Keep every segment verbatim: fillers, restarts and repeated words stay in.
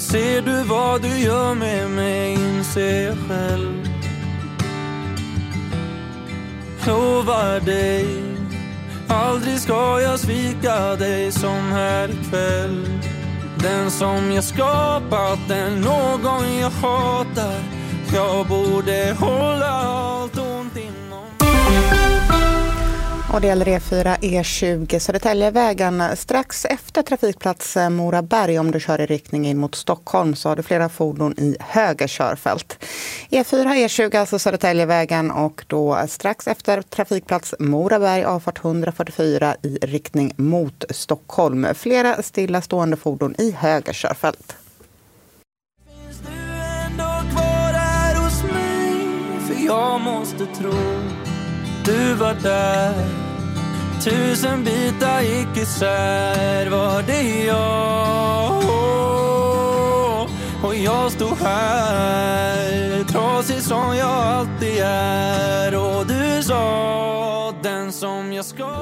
Ser du vad du gör med mig, inser jag själv. Lovar dig, aldrig ska jag svika dig som här ikväll. Den som jag skapat, den någon jag hatar. Jag borde hålla allt ont inom. Och det gäller E fyra E tjugo Södertäljevägen. Strax efter trafikplats Moraberg, om du kör i riktning in mot Stockholm, så har du flera fordon i höger körfält. E fyra E tjugo, alltså Södertäljevägen, och då strax efter trafikplats Moraberg, avfart ett fyrtiofyra i riktning mot Stockholm. Flera stillastående fordon i höger körfält. Finns du ändå kvar här hos mig? För jag måste tro du var där. Tusen bitar gick isär. Var det jag? Och jag stod här, trasig som jag alltid är. Och du sa, den som jag ska.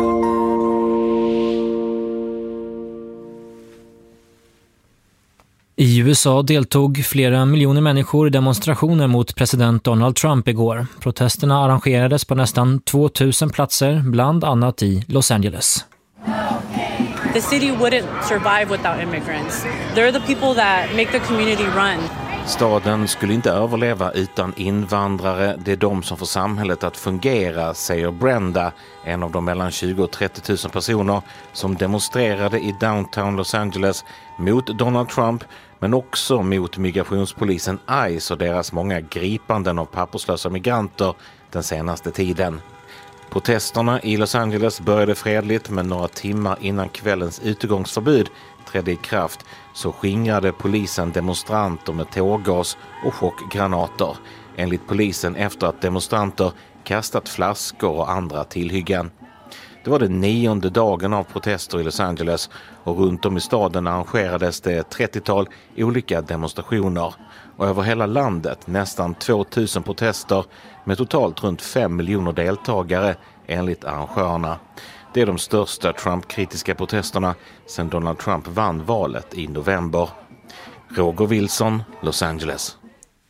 I U S A deltog flera miljoner människor i demonstrationer mot president Donald Trump igår. Protesterna arrangerades på nästan tvåtusen platser, bland annat i Los Angeles. The city wouldn't survive without immigrants. They're the people that make the community run. Staden skulle inte överleva utan invandrare. Det är de som får samhället att fungera, säger Brenda, en av de mellan tjugo och trettio tusen personer som demonstrerade i downtown Los Angeles mot Donald Trump, men också mot migrationspolisen ICE och deras många gripanden av papperslösa migranter den senaste tiden. Protesterna i Los Angeles började fredligt, men några timmar innan kvällens utegångsförbud trädde i kraft så skingrade polisen demonstranter med tårgas och chockgranater, enligt polisen efter att demonstranter kastat flaskor och andra tillhyggen. Det var den nionde dagen av protester i Los Angeles och runt om i staden arrangerades det trettiotal olika demonstrationer. Och över hela landet nästan tvåtusen protester med totalt runt fem miljoner deltagare enligt arrangörerna. Det är de största Trump-kritiska protesterna sedan Donald Trump vann valet i november. Roger Wilson, Los Angeles.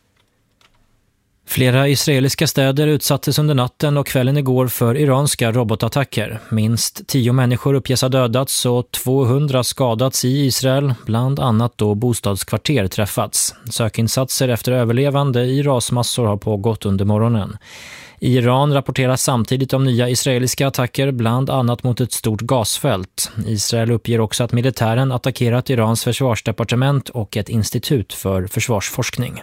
Flera israeliska städer utsattes under natten och kvällen igår för iranska robotattacker. Minst tio människor uppges ha dödats och tvåhundra skadats i Israel, bland annat då bostadskvarter träffats. Sökinsatser efter överlevande i rasmassor har pågått under morgonen. Iran rapporterar samtidigt om nya israeliska attacker, bland annat mot ett stort gasfält. Israel uppger också att militären attackerat Irans försvarsdepartement och ett institut för försvarsforskning.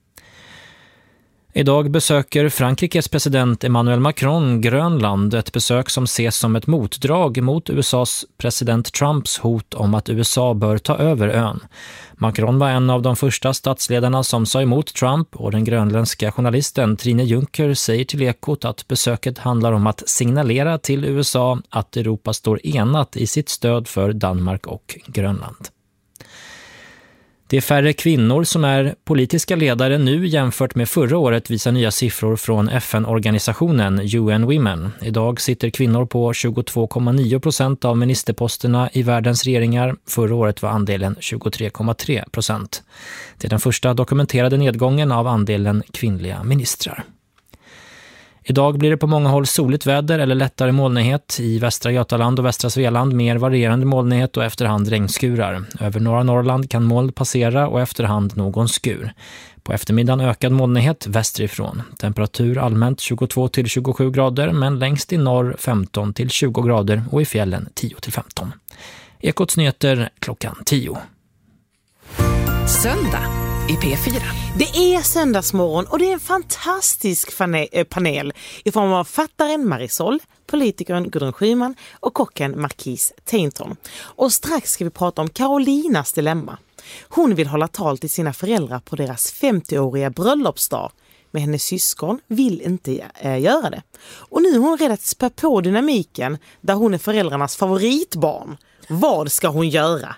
Idag besöker Frankrikes president Emmanuel Macron Grönland, ett besök som ses som ett motdrag mot U S A:s president Trumps hot om att U S A bör ta över ön. Macron var en av de första statsledarna som sa emot Trump, och den grönländska journalisten Trine Juncker säger till Ekot att besöket handlar om att signalera till U S A att Europa står enat i sitt stöd för Danmark och Grönland. Det är färre kvinnor som är politiska ledare nu jämfört med förra året, visar nya siffror från F N-organisationen U N Women. Idag sitter kvinnor på tjugotvå komma nio procent av ministerposterna i världens regeringar. Förra året var andelen tjugotre komma tre procent. Det är den första dokumenterade nedgången av andelen kvinnliga ministrar. Idag blir det på många håll soligt väder eller lättare molnighet. I västra Götaland och västra Svealand mer varierande molnighet och efterhand regnskurar. Över norra Norrland kan moln passera och efterhand någon skur. På eftermiddagen ökad molnighet västerifrån. Temperatur allmänt tjugotvå till tjugosju grader, men längst i norr femton till tjugo grader och i fjällen tio till femton. Ekots nyheter klockan tio. Söndag i P fyra. Det är söndagsmorgon och det är en fantastisk panel i form av fattaren Marisol, politikern Gudrun Schyman och kocken Marquis Tainton. Och strax ska vi prata om Carolinas dilemma. Hon vill hålla tal till sina föräldrar på deras femtioåriga bröllopsdag, men hennes syskon vill inte äh, göra det. Och nu är hon redan att spä på dynamiken där hon är föräldrarnas favoritbarn. Vad ska hon göra?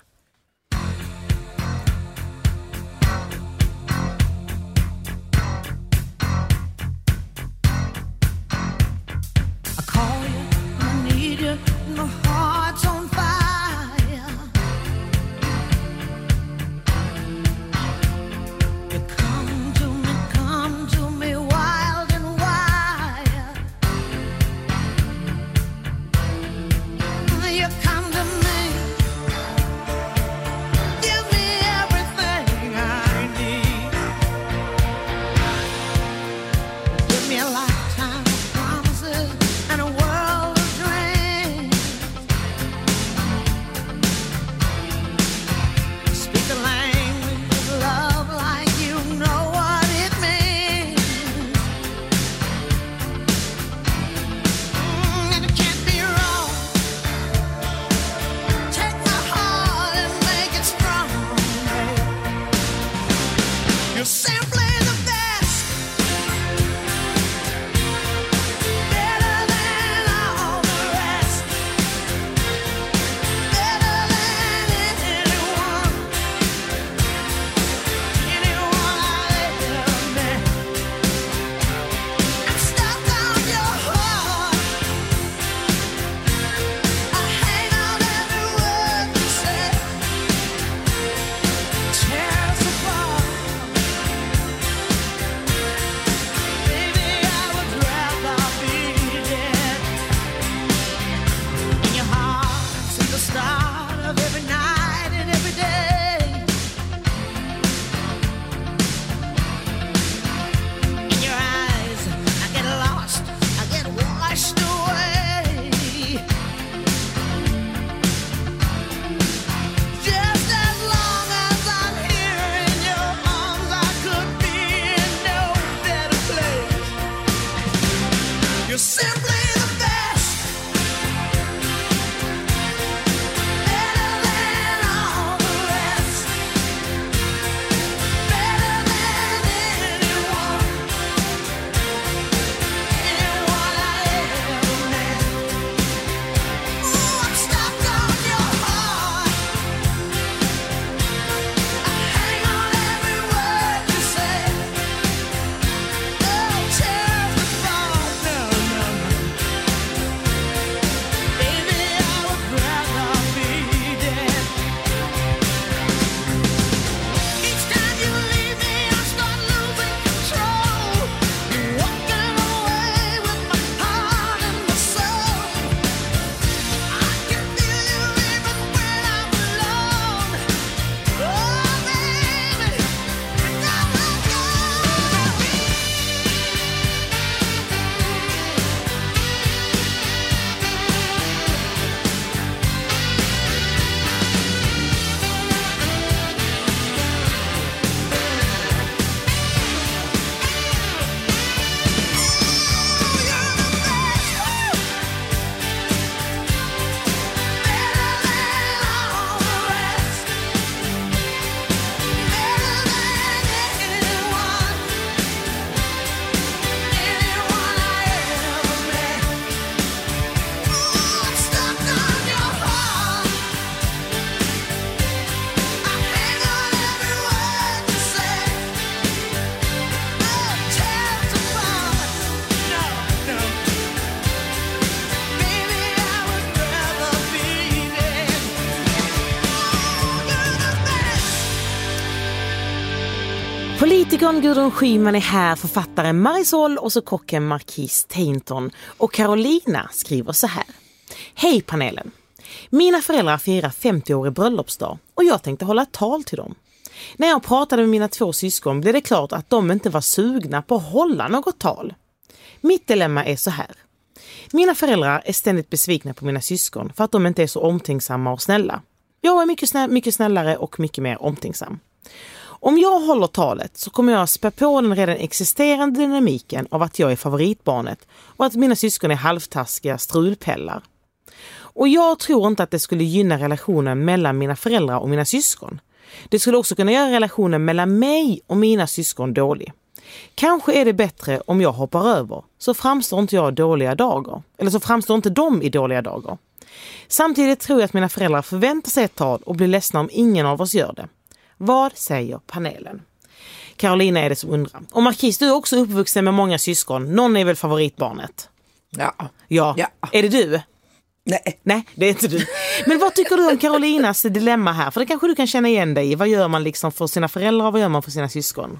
Politikern Gudrun Schyman är här, författaren Marisol och så kocken Marquis Tainton. Och Carolina skriver så här. Hej panelen! Mina föräldrar firar femtio-årig bröllopsdag och jag tänkte hålla ett tal till dem. När jag pratade med mina två syskon blev det klart att de inte var sugna på att hålla något tal. Mitt dilemma är så här. Mina föräldrar är ständigt besvikna på mina syskon för att de inte är så omtänksamma och snälla. Jag är mycket, snä- mycket snällare och mycket mer omtänksam. Om jag håller talet så kommer jag spä på den redan existerande dynamiken av att jag är favoritbarnet och att mina syskon är halvtaskiga strulpellar. Och jag tror inte att det skulle gynna relationen mellan mina föräldrar och mina syskon. Det skulle också kunna göra relationen mellan mig och mina syskon dålig. Kanske är det bättre om jag hoppar över, så framstår inte jag dåliga dagar. Eller så framstår inte de i dåliga dagar. Samtidigt tror jag att mina föräldrar förväntar sig ett tal och blir ledsna om ingen av oss gör det. Vad säger panelen? Carolina är det som undrar. Och Marquis, du är också uppvuxen med många syskon. Någon är väl favoritbarnet? Ja. Ja. Ja. Är det du? Nej. Nej, det är inte du. Men vad tycker du om Carolinas dilemma här? För det kanske du kan känna igen dig i. Vad gör man liksom för sina föräldrar och vad gör man för sina syskon?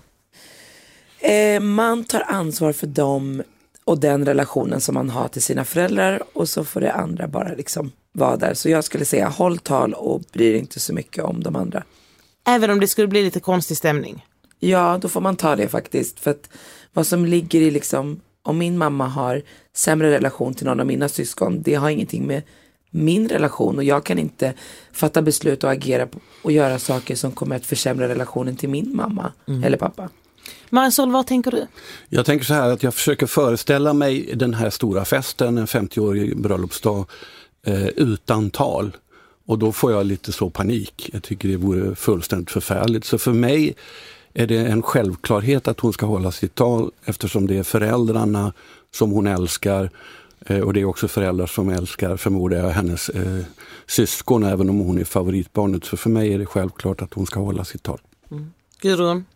Eh, man tar ansvar för dem och den relationen som man har till sina föräldrar och så får det andra bara liksom vara där. Så jag skulle säga håll tal och bryr inte så mycket om de andra. Även om det skulle bli lite konstig stämning? Ja, då får man ta det faktiskt. För att vad som ligger i liksom, om min mamma har sämre relation till någon av mina syskon, det har ingenting med min relation och jag kan inte fatta beslut och agera på, och göra saker som kommer att försämra relationen till min mamma mm. eller pappa. Marisol, vad tänker du? Jag tänker så här att jag försöker föreställa mig den här stora festen, en femtio-årig bröllopsdag eh, utan tal. Och då får jag lite så panik. Jag tycker det vore fullständigt förfärligt. Så för mig är det en självklarhet att hon ska hålla sitt tal eftersom det är föräldrarna som hon älskar. Eh, och det är också föräldrar som älskar, förmodar jag, hennes eh, syskon även om hon är favoritbarnet. Så för mig är det självklart att hon ska hålla sitt tal. Mm. Gudrun?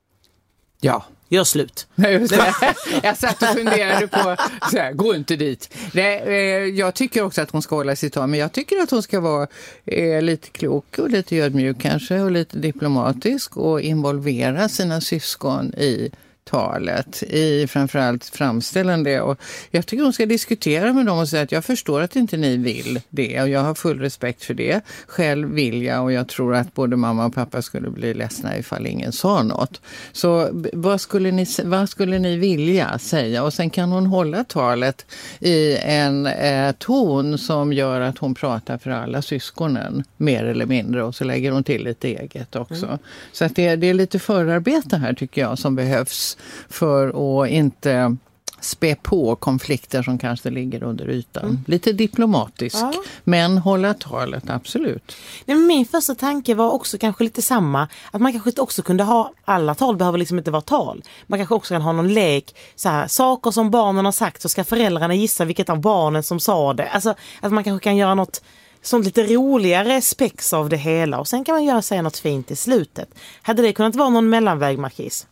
Ja. Gör slut. Jag satt och funderade på, så här, gå inte dit. Nej, eh, jag tycker också att hon ska hålla sitt tal, men jag tycker att hon ska vara eh, lite klok och lite ödmjuk kanske och lite diplomatisk och involvera sina syskon i talet, i framförallt framställande. Och jag tycker hon ska diskutera med dem och säga att jag förstår att inte ni vill det och jag har full respekt för det. Själv vill jag och jag tror att både mamma och pappa skulle bli ledsna ifall ingen sa något. Så vad skulle ni, vad skulle ni vilja säga? Och sen kan hon hålla talet i en eh, ton som gör att hon pratar för alla syskonen mer eller mindre och så lägger hon till lite eget också. Mm. Så att det, det är lite förarbete här tycker jag som behövs för att inte spä på konflikter som kanske ligger under ytan. Mm. Lite diplomatisk, ja. Men hålla talet, absolut. Nej, men min första tanke var också kanske lite samma, att man kanske också kunde ha, alla tal behöver liksom inte vara tal. Man kanske också kan ha någon lek, så här, saker som barnen har sagt så ska föräldrarna gissa vilket av barnen som sa det. Alltså att man kanske kan göra något sånt lite roligare spex av det hela och sen kan man göra säga något fint i slutet. Hade det kunnat vara någon mellanväg, Marquis?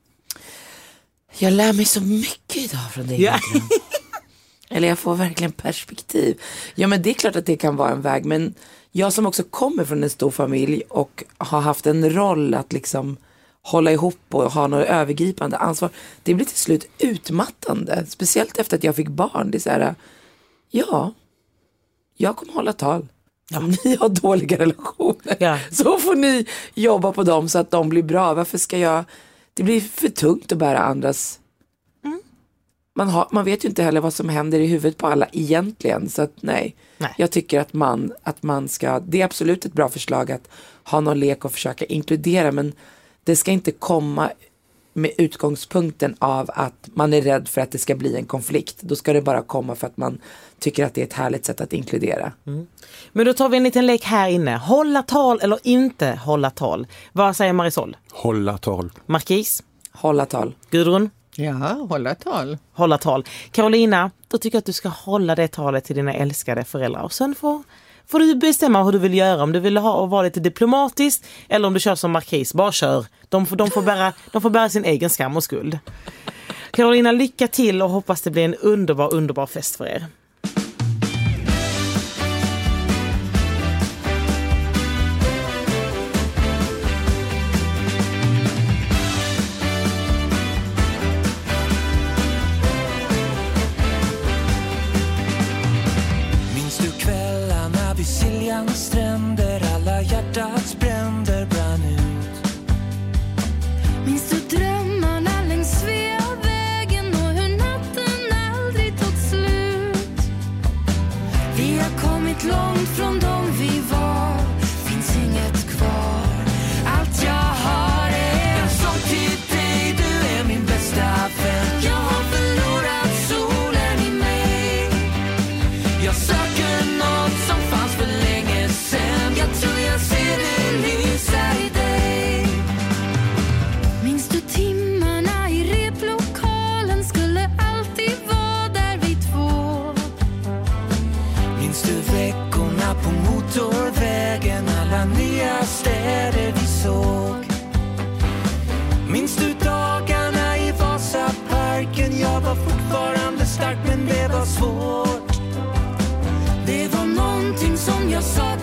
Jag lär mig så mycket idag från dig. Ja. Eller jag får verkligen perspektiv. Ja, men det är klart att det kan vara en väg. Men jag som också kommer från en stor familj och har haft en roll att liksom hålla ihop och ha något övergripande ansvar. Det blir till slut utmattande. Speciellt efter att jag fick barn. Det är så här, ja, jag kommer hålla tal. Ja. Om ni har dåliga relationer ja. Så får ni jobba på dem så att de blir bra. Varför ska jag... Det blir för tungt att bära andras... Mm. Man, har, man vet ju inte heller vad som händer i huvudet på alla egentligen. Så att nej, nej. Jag tycker att man, att man ska... Det är absolut ett bra förslag att ha någon lek och försöka inkludera. Men det ska inte komma med utgångspunkten av att man är rädd för att det ska bli en konflikt. Då ska det bara komma för att man tycker att det är ett härligt sätt att inkludera. Mm. Men då tar vi en liten lek här inne. Hålla tal eller inte hålla tal? Vad säger Marisol? Hålla tal. Marquis? Hålla tal. Gudrun? Ja, hålla tal. Hålla tal. Carolina, då tycker jag att du ska hålla det talet till dina älskade föräldrar. Och sen får, får du bestämma hur du vill göra. Om du vill ha och vara lite diplomatiskt eller om du kör som Marquis. Bara kör. De får, de får, bära, de får bära sin egen skam och skuld. Carolina, lycka till och hoppas det blir en underbar, underbar fest för er.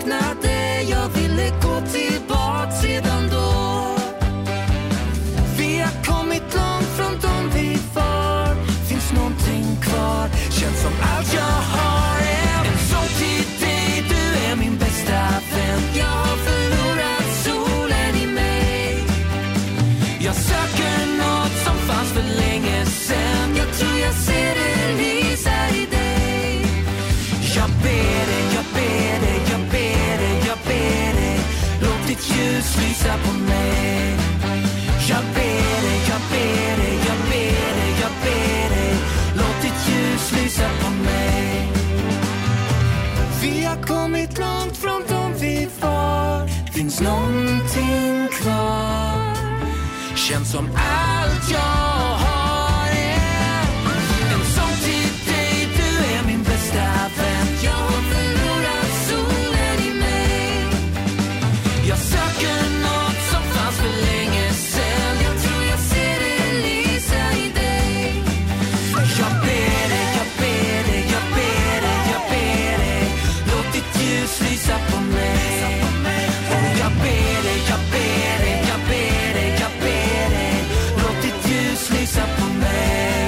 saknade, jag ville gå tillbaka redan då. Vi har kommit långt från dem vi var. Finns någonting kvar, känns som allt jag har är en sång till dig, du är min bästa vän. Jag har förlorat solen i mig. Jag söker något som fanns för länge sen. Jag tror jag ser det lysa i dig. Jag ber dig, jag ber dig, jag ber dig, jag ber dig. Låt ditt ljus lysa på mig. Jag ber dig, jag ber dig, jag ber dig, jag ber dig. Låt ditt ljus lysa på mig. Vi har kommit långt från dem vi var. Finns någonting kvar. Känns som allt jag har är en sång till dig, du är min bästa vän. Jag har förlorat solen i mig. Jag söker något som fanns för länge sen. Jag tror jag ser det lysa i dig. Jag ber dig, jag ber dig, jag ber dig, jag ber dig. Låt ditt ljus lysa på mig. Och jag ber dig, jag ber dig, jag ber dig, jag ber dig. Låt ditt ljus lysa på mig.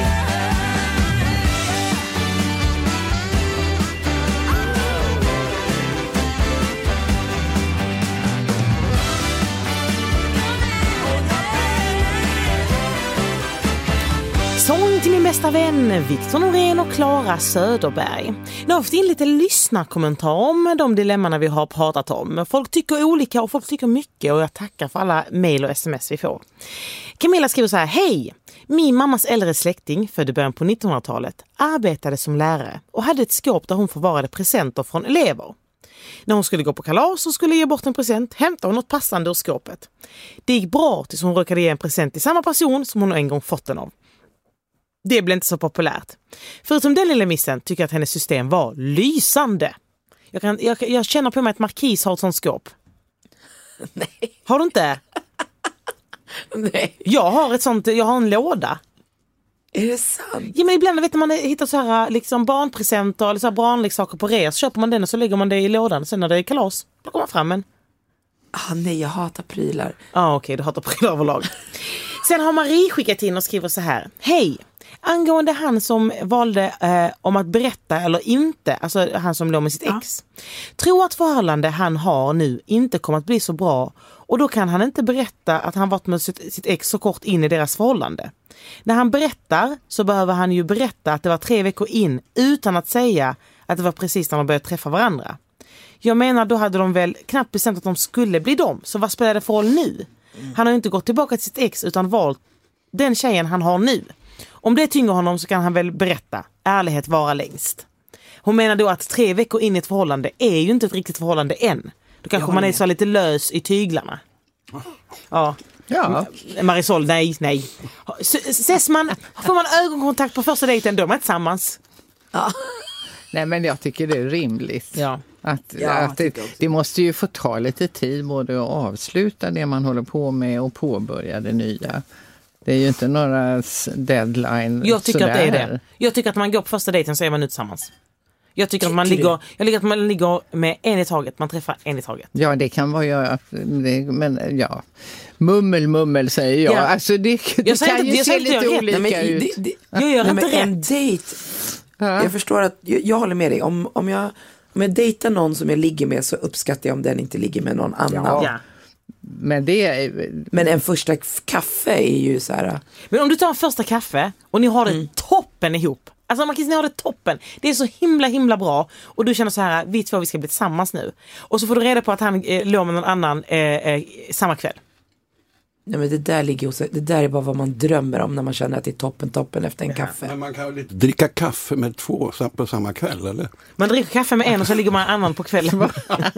Sång till min bästa vän Victor Norén och Clara Söderberg. Nu har vi fått in lite lyssnarkommentarer om de dilemmana vi har pratat om. Folk tycker olika och folk tycker mycket och jag tackar för alla mejl och sms vi får. Camilla skriver så här: hej! Min mammas äldre släkting, född i början på nittonhundratalet, arbetade som lärare och hade ett skåp där hon förvarade presenter från elever. När hon skulle gå på kalas och skulle ge bort en present hämtade hon något passande ur skåpet. Det gick bra tills hon råkade ge en present till samma person som hon en gång fått den av. Det blev inte så populärt. Förutom den lilla missen tycker jag att hennes system var lysande. Jag, kan, jag, jag känner på mig att Marquis har ett sånt skåp. Nej. Har du inte? Nej. Jag har ett sånt, jag har en låda. Är det sant? Ja, men ibland vet man hittar så här liksom barnpresenter eller så här barnleksaker på res. Så köper man den och så lägger man det i lådan. Sen när det är kalas, då kommer man fram en. Ah, nej, jag hatar prylar. Ja, ah, okej, okay, du hatar prylar överlag. Sen har Marie skickat in och skriver så här: hej! Angående han som valde eh, om att berätta eller inte, alltså han som låg med sitt ex. Ja. Tror att förhållande han har nu inte kommer att bli så bra och då kan han inte berätta att han varit med sitt, sitt ex så kort in i deras förhållande. När han berättar så behöver han ju berätta att det var tre veckor in utan att säga att det var precis när de började träffa varandra. Jag menar, då hade de väl knappt bestämt att de skulle bli dem, så vad spelar det för roll nu? Mm. Han har inte gått tillbaka till sitt ex utan valt den tjejen han har nu. Om det tynger honom så kan han väl berätta. Ärlighet vara längst. Hon menar då att tre veckor in i ett förhållande är ju inte ett riktigt förhållande än. Då kanske man är så lite lös i tyglarna. Ja. Ja. Marisol, nej, nej. Ses man, får man ögonkontakt på första dejten, då är man inte tillsammans. Ja. Nej, men jag tycker det är rimligt. Ja. Att, ja, att det, det måste ju få ta lite tid både att avsluta det man håller på med och påbörja det nya. Det är ju inte några deadline. Jag tycker sådär. Att det är det. Jag tycker att man går på första dejten så är man nu tillsammans. Jag tycker, tycker att man ligger, jag tycker att man ligger med en i taget. Man träffar en i taget. Ja, det kan vara jag. Men ja, mummel, mummel säger jag. Ja. Alltså det, det jag kan inte, ju jag se lite rätt. olika Nej, men, ut. Det, det, jag gör nej, inte men rätt. En dejt. Ja. Jag förstår att, jag, jag håller med dig. Om, om, jag, om jag dejtar någon som jag ligger med så uppskattar jag om den inte ligger med någon annan. Ja. Ja. Men, det är... men en första kaffe är ju så här. Men om du tar en första kaffe och ni har det mm. toppen ihop. Alltså man kan säga ni har det toppen. Det är så himla himla bra. Och du känner så här, vi två vi ska bli tillsammans nu. Och så får du reda på att han eh, låg med någon annan eh, eh, samma kväll. Nej, men det där ligger hos, det där är bara vad man drömmer om när man känner att det är toppen toppen efter en ja. kaffe. Men man kan ju dricka kaffe med två på samma kväll, eller? Man dricker kaffe med en och så ligger man annan på kvällen.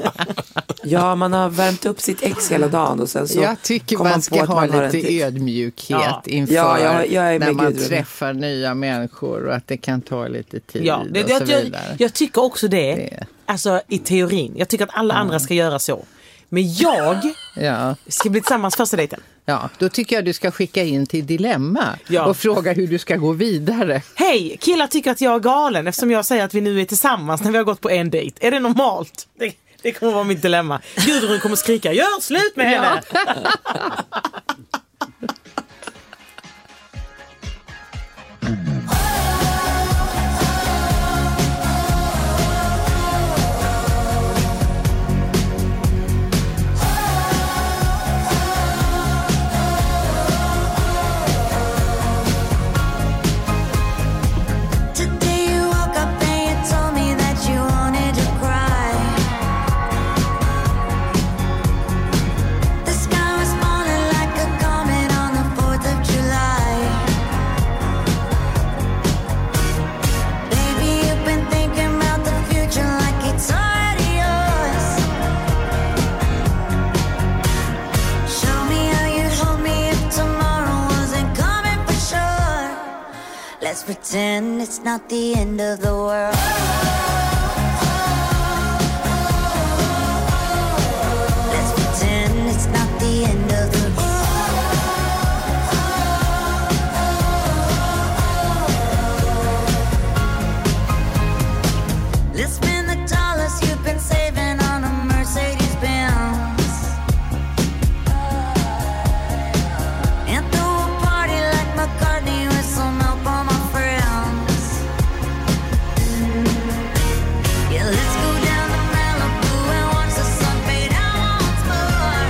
Ja, man har värmt upp sitt ex hela dagen och sen så jag tycker man, man ska ha lite t- ödmjukhet ja. inför ja, jag, jag är när man Gud, träffar nya människor och att det kan ta lite tid ja, det, och jag, så vidare. Jag, jag tycker också det, det. Alltså i teorin. Jag tycker att alla ja. andra ska göra så. Men jag ja. ska bli tillsammans första dejten. Ja, då tycker jag du ska skicka in till Dilemma ja. och fråga hur du ska gå vidare. Hej, killar tycker att jag är galen eftersom jag säger att vi nu är tillsammans när vi har gått på en dejt. Är det normalt? Det, Det kommer vara mitt dilemma. Gudrun kommer skrika, gör slut med henne! Let's pretend it's not the end of the world. Let's pretend it's not the end of the world. Let's spend the dollars you've been saving on a Mercedes Benz and throw a party like McCartney with some help on my friends. Yeah, let's go down to Malibu and watch the sun fade out once more.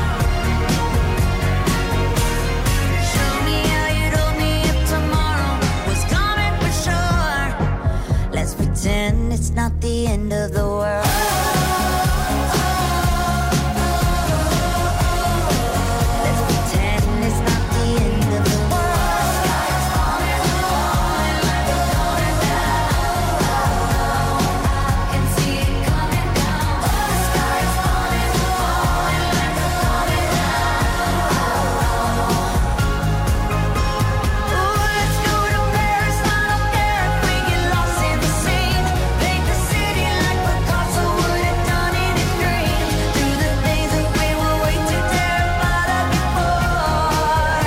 Show me how you'd hold me if tomorrow was coming for sure. Let's pretend it's not the end of the world. Let's pretend it's not the end of the world. Sky's falling, falling like it's going down. I can see it coming down. The sky's falling, falling like it's going down. Ooh, let's go to Paris. I don't care if we get lost in the scene. Paint the city like Picasso would have done in his dream. Through the things that we were way too terrified of before.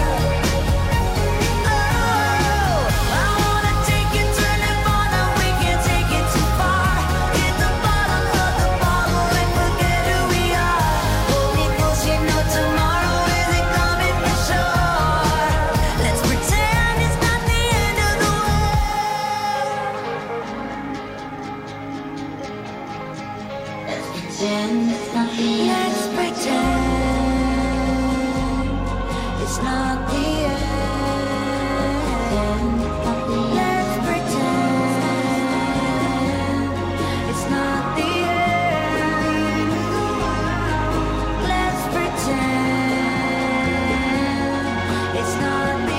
Oh, I wanna take you to Nirvana. We can't take it too far. Hit the bottom of the bottle and forget who we are. Hold me close, you know tomorrow isn't coming for sure. Let's pretend it's not the end of the world. Let's pretend it's not the end. Let's pretend it's not the end. Let's pretend it's not the end. Let's pretend it's not the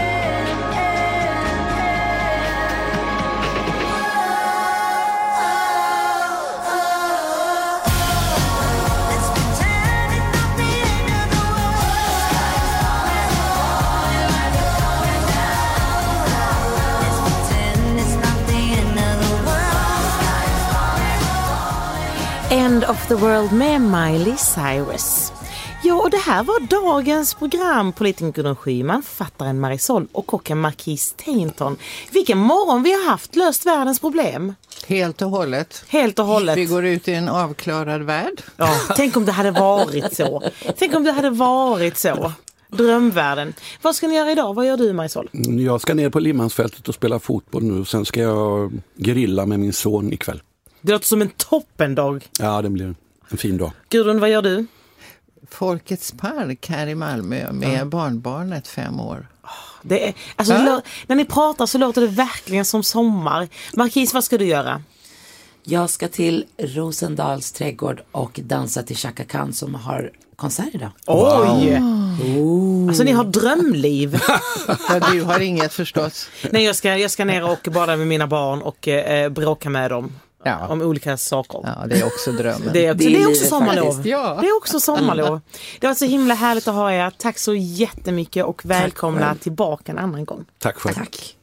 Let's pretend it's not the end of the world. Sky's falling, falling like it's going down. Let's pretend it's not the end of the world. Sky's falling, falling. End of the World med Miley Cyrus. Ja, och det här var dagens program. Politikern Gudrun Schyman, författaren Marisol och kocken Marquis Tainton. Vilken morgon vi har haft, löst världens problem. Helt och hållet. Helt och hållet. Vi går ut i en avklarad värld. Ja, tänk om det hade varit så. Tänk om det hade varit så. Drömvärlden. Vad ska ni göra idag? Vad gör du, Marisol? Jag ska ner på Limmansfältet och spela fotboll nu. Sen ska jag grilla med min son ikväll. Det låter som en toppendag. Ja, det blir en fin dag. Gudrun, vad gör du? Folkets park här i Malmö med Ja. barnbarnet fem år. Det är, alltså, Ja. lå- när ni pratar så låter det verkligen som sommar. Marquis, vad ska du göra? Jag ska till Rosendals trädgård och dansa till Chaka Khan som har konsert idag. Oj! Alltså ni har drömliv. Ja, du har inget förstås. Nej, jag ska, jag ska ner och bada med mina barn och eh, bråka med dem. Ja. Om olika saker. Ja, det är också drömmen. Det är, också, Det är det är också livet sommarlov. faktiskt. Ja. Det är också sommarlov. Det var så himla härligt att ha er. Tack så jättemycket och välkomna själv. tillbaka en annan gång. Tack själv. Tack.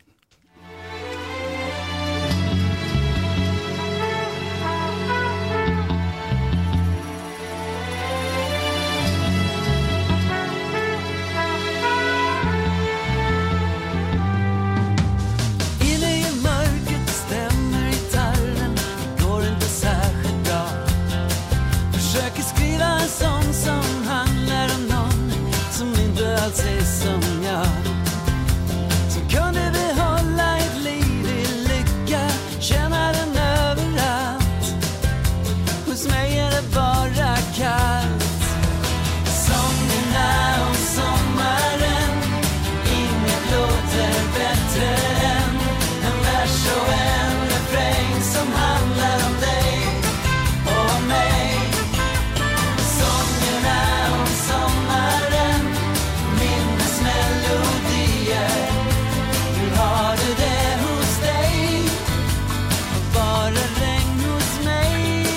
Inne i mörkret stämmer gitarren, det går inte särskilt bra. allt sig som jag, som kunde behålla ett liv i lycka, känna den överallt. Hos mig är det bara kallt. Sångerna om sommaren, inget låter bättre än en vers och en refräng som handlar om dig och om mig. Sångerna om sommaren, minnesmelodier. Hur har du det hos dig? Bara regn hos mig.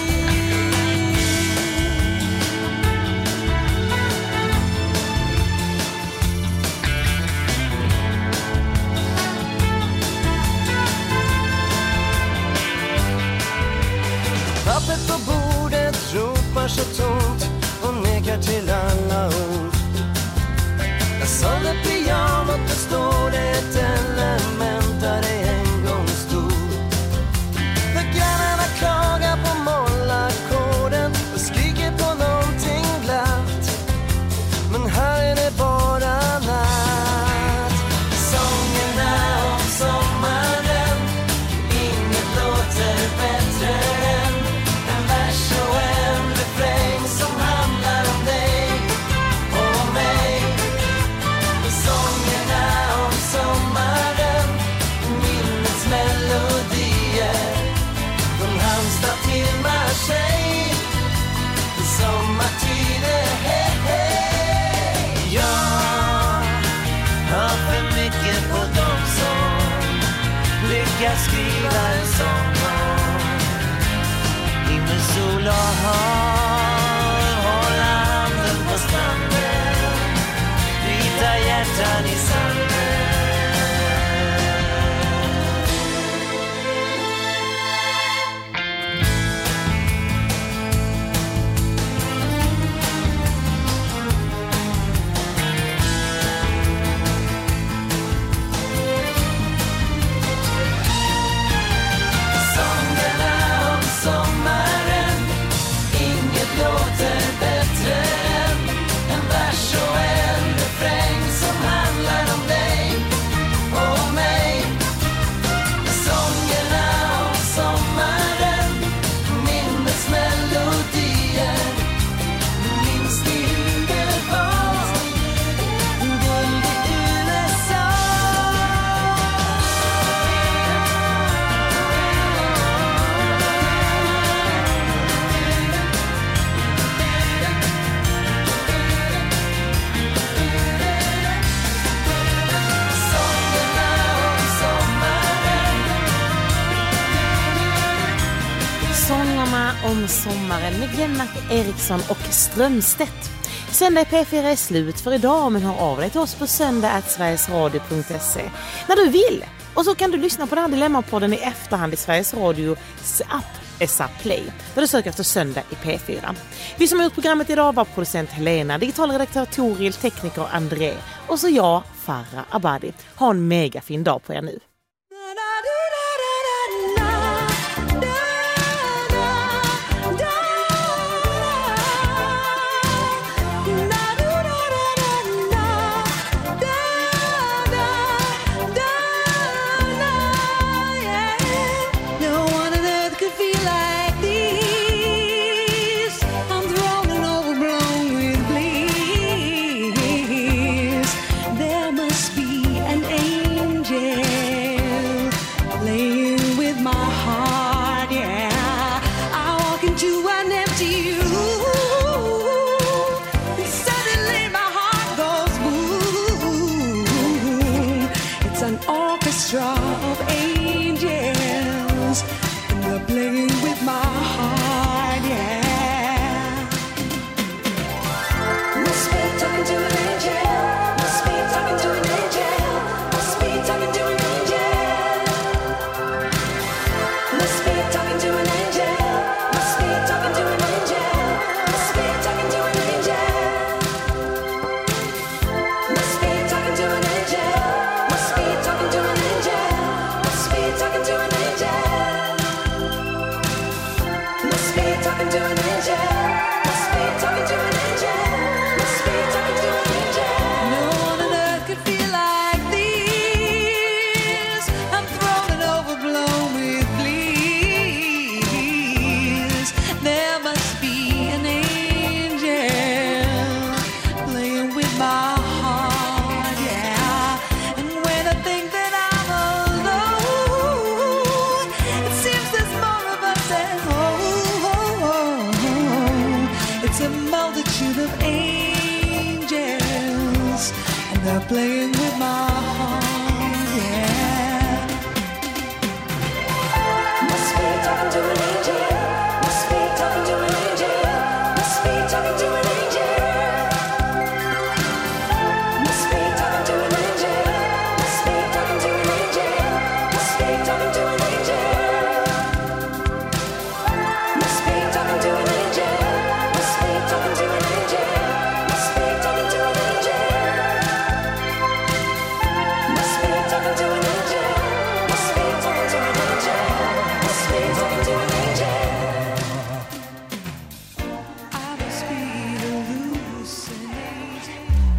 Pappret på bordet ropar så tomt och nekar till alla ord. Jag sålde pianot, det står det ett element där det en gång stod. För grannarna klagar på mollackorden och skriker på någonting glatt. Men här är det bara natt. Sångerna om sommaren, inget låter bättre än en vers och en refräng som handlar om dig och om mig. Sångerna om sommaren, minnesmelodier. Från Halmstad till Marseille, i sommartider, hej, hej. Jag har för mycket på dem som lyckas skriva en sång om himmel, sol och hav. Hålla handen på stranden, vita hjärtan i sanden. Sångerna om sommaren, inget låter bättre än en vers och en refräng som handlar om dig och om mig. Sångerna om sommaren, minnesmelodier. Minns ni hur det var? Guld i U S A. Sångerna om sommaren. Sångerna om sommaren med Lennart Eriksson och Strömstedt. Söndag i P fyra är slut för idag, men hör av dig till oss på söndag at sverigesradio punkt se när du vill. Och så kan du lyssna på den här Dilemma-podden i efterhand i Sveriges Radios app S A Play, där du söker efter söndag i P fyra. Vi som har gjort programmet idag var producent Helena, digitalredaktör Toril, tekniker André och så jag, Farah Abadi. Ha en mega fin dag på er nu. No one on earth could feel like this. I'm thrown and overblown with bliss. There must be an angel they're playing with my heart, yeah. Must be talking to an angel. Must be talking to an angel. Must be talking to an angel. Must be talking to an angel. Must be talking to an angel. Must be talking to an angel. Must be talking to an angel. Must be talking to an angel. Must be talking to an angel. Must be talking to an angel. Must be talking to an angel. Must be talking to an angel. I must be hallucinating.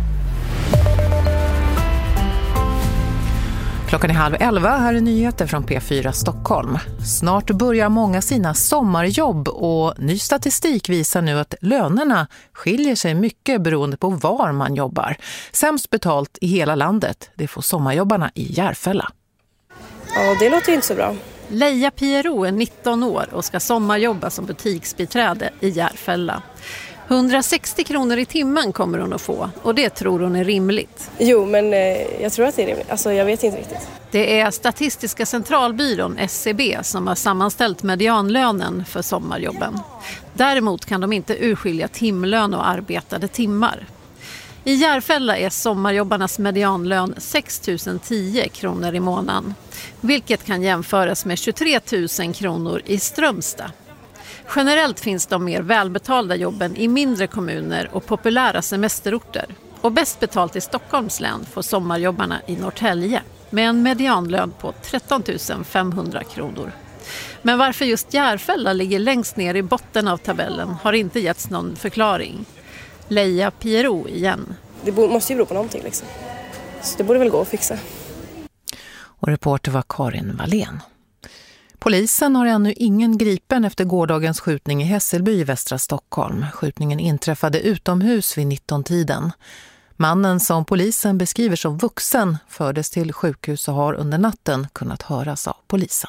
Klockan är halv elva, här är nyheter från P fyra Stockholm. Snart börjar många sina sommarjobb och ny statistik visar nu att lönerna skiljer sig mycket beroende på var man jobbar. Sämst betalt i hela landet, det får sommarjobbarna i Järfälla. Ja, det låter ju inte så bra. Leia Piero är nitton år och ska sommarjobba som butiksbiträde i Järfälla. hundrasextio kronor i timmen kommer hon att få och det tror hon är rimligt. Jo, men eh, jag tror att det är rimligt. Alltså, jag vet inte riktigt. Det är Statistiska centralbyrån S C B som har sammanställt medianlönen för sommarjobben. Däremot kan de inte urskilja timlön och arbetade timmar. I Järfälla är sommarjobbarnas medianlön sex tusen tio kronor i månaden, vilket kan jämföras med tjugotre tusen kronor i Strömstad. Generellt finns de mer välbetalda jobben i mindre kommuner och populära semesterorter. Och bäst betalt i Stockholms län får sommarjobbarna i Norrtälje med en medianlön på tretton tusen femhundra kronor. Men varför just Järfälla ligger längst ner i botten av tabellen har inte getts någon förklaring. Leia Piero igen. Det måste ju bero på någonting liksom. Så det borde väl gå att fixa. Och reporter var Karin Wallén. Polisen har ännu ingen gripen efter gårdagens skjutning i Hässelby i västra Stockholm. Skjutningen inträffade utomhus vid nitton-tiden. Mannen som polisen beskriver som vuxen fördes till sjukhus och har under natten kunnat höras av polisen.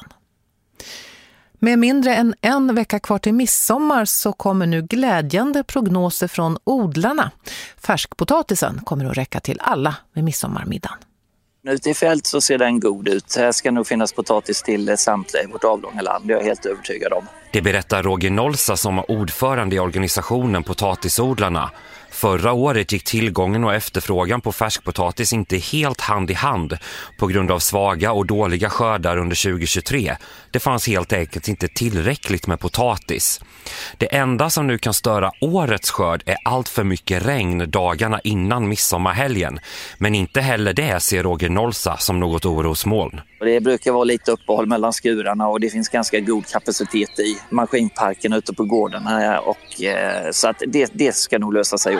Med mindre än en vecka kvar till midsommar så kommer nu glädjande prognoser från odlarna. Färskpotatisen kommer att räcka till alla vid midsommarmiddagen. Ute i fält så ser den god ut. Här ska nog finnas potatis till samtliga i vårt avlånga land. Jag är helt övertygad om. Det berättar Roger Nolsa som är ordförande i organisationen Potatisodlarna. Förra året gick tillgången och efterfrågan på färskpotatis inte helt hand i hand på grund av svaga och dåliga skördar under tjugohundratjugotre. Det fanns helt enkelt inte tillräckligt med potatis. Det enda som nu kan störa årets skörd är allt för mycket regn dagarna innan midsommarhelgen. Men inte heller det ser Roger Nolsa som något orosmoln. Det brukar vara lite uppehåll mellan skurarna och det finns ganska god kapacitet i maskinparken ute på gården här. Och, eh, så att det, det ska nog lösa sig.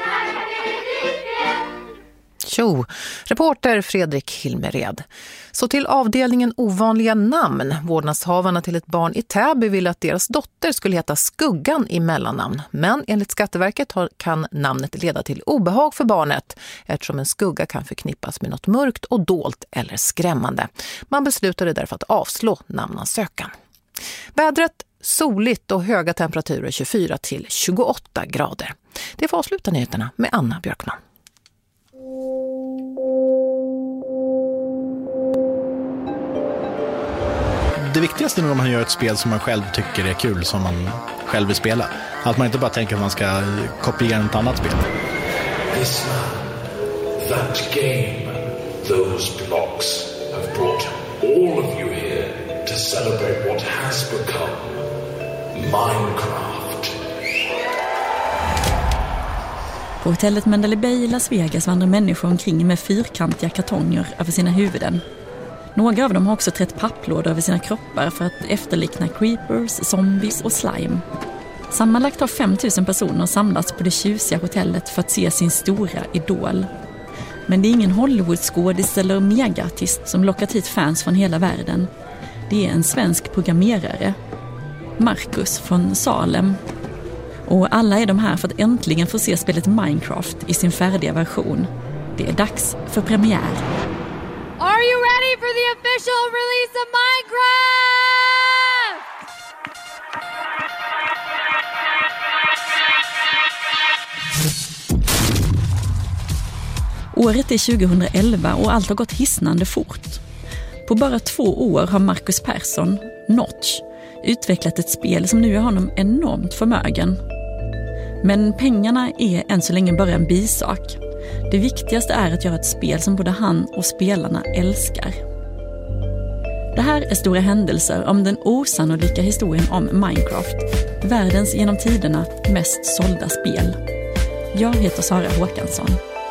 Jo, reporter Fredrik Hilmered. Så till avdelningen ovanliga namn. Vårdnadshavarna till ett barn i Täby vill att deras dotter skulle heta Skuggan i mellannamn. Men enligt Skatteverket kan namnet leda till obehag för barnet eftersom en skugga kan förknippas med något mörkt och dolt eller skrämmande. Man beslutade därför att avslå namnansökan. Vädret soligt och höga temperaturer tjugofyra till tjugoåtta grader. Det får avsluta nyheterna med Anna Björkman. Det viktigaste är när man gör ett spel som man själv tycker är kul, som man själv vill spela. Att man inte bara tänker att man ska kopiera ett annat spel. This man, that game, those blocks have brought all of you here to celebrate what has become Minecraft. På hotellet Mandalay Bay i Las Vegas vandrar människor omkring med fyrkantiga kartonger över sina huvuden. Några av dem har också trätt papplådor över sina kroppar för att efterlikna creepers, zombies och slime. Sammanlagt har fem tusen personer samlats på det tjusiga hotellet för att se sin stora idol. Men det är ingen Hollywood-skådis eller megaartist som lockat hit fans från hela världen. Det är en svensk programmerare, Marcus från Salem. Och alla är de här för att äntligen få se spelet Minecraft i sin färdiga version. Det är dags för premiär. Are you ready for the official release of Minecraft? Året är tjugohundraelva och allt har gått hisnande fort. På bara två år har Marcus Persson, Notch, utvecklat ett spel som nu gör honom enormt förmögen. Men pengarna är än så länge bara en bisak. Det viktigaste är att göra ett spel som både han och spelarna älskar. Det här är Stora händelser om den osannolika historien om Minecraft, världens genom tiderna mest sålda spel. Jag heter Sara Håkansson.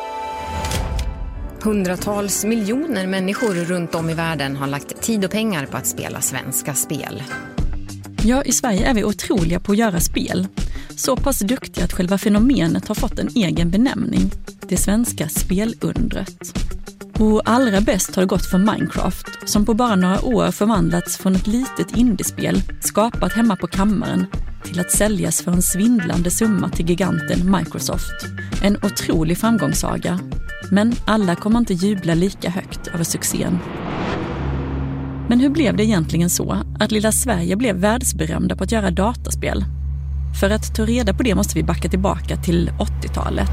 Hundratals miljoner människor runt om i världen har lagt tid och pengar på att spela svenska spel. Ja, i Sverige är vi otroliga på att göra spel. Så pass duktiga att själva fenomenet har fått en egen benämning. Det svenska spelundret. Och allra bäst har det gått för Minecraft, som på bara några år förvandlats från ett litet indiespel skapat hemma på kammaren till att säljas för en svindlande summa till giganten Microsoft. En otrolig framgångssaga. Men alla kommer inte jubla lika högt över succén. Men hur blev det egentligen så att lilla Sverige blev världsberömda på att göra dataspel? För att ta reda på det måste vi backa tillbaka till åttiotalet.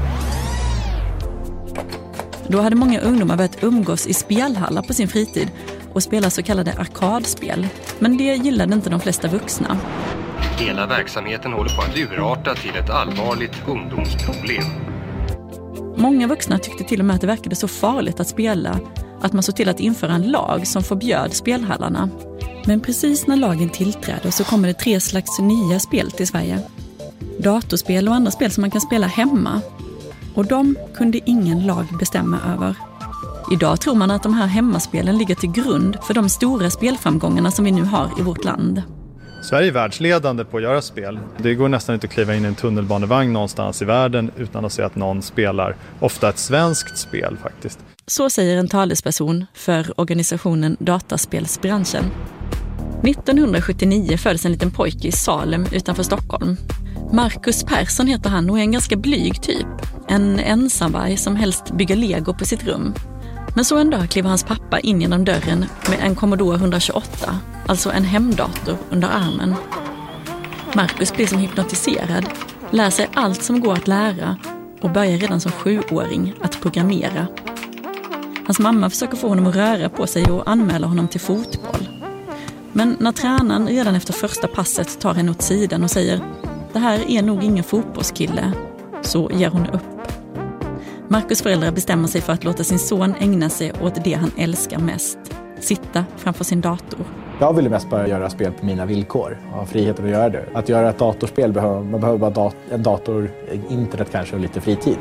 Då hade många ungdomar börjat umgås i spelhallar på sin fritid och spela så kallade arkadspel. Men det gillade inte de flesta vuxna. Hela verksamheten håller på att urarta till ett allvarligt ungdomsproblem. Många vuxna tyckte till och med att det verkade så farligt att spela att man såg till att införa en lag som förbjöd spelhallarna. Men precis när lagen tillträder så kommer det tre slags nya spel till Sverige. Datorspel och andra spel som man kan spela hemma. Och de kunde ingen lag bestämma över. Idag tror man att de här hemmaspelen ligger till grund för de stora spelframgångarna som vi nu har i vårt land. Sverige är världsledande på att göra spel. Det går nästan inte att kliva in i en tunnelbanevagn någonstans i världen utan att se att någon spelar, ofta ett svenskt spel faktiskt. Så säger en talesperson för organisationen Dataspelsbranschen. nittonhundrasjuttionio föddes en liten pojke i Salem utanför Stockholm. Marcus Persson heter han och är en ganska blyg typ. En ensamvarg som helst bygger Lego på sitt rum. Men så en dag kliver hans pappa in genom dörren med en Commodore etthundratjugoåtta, alltså en hemdator under armen. Marcus blir som hypnotiserad, lär sig allt som går att lära och börjar redan som sjuåring att programmera. Hans mamma försöker få honom att röra på sig och anmäla honom till fotboll. Men när tränaren redan efter första passet tar henne åt sidan och säger "Det här är nog ingen fotbollskille", så ger hon upp. Marcus föräldrar bestämmer sig för att låta sin son ägna sig åt det han älskar mest. Sitta framför sin dator. Jag ville mest bara göra spel på mina villkor och ha friheten att göra det. Att göra ett datorspel behöver man behöver bara dat- en dator, internet kanske och lite fritid.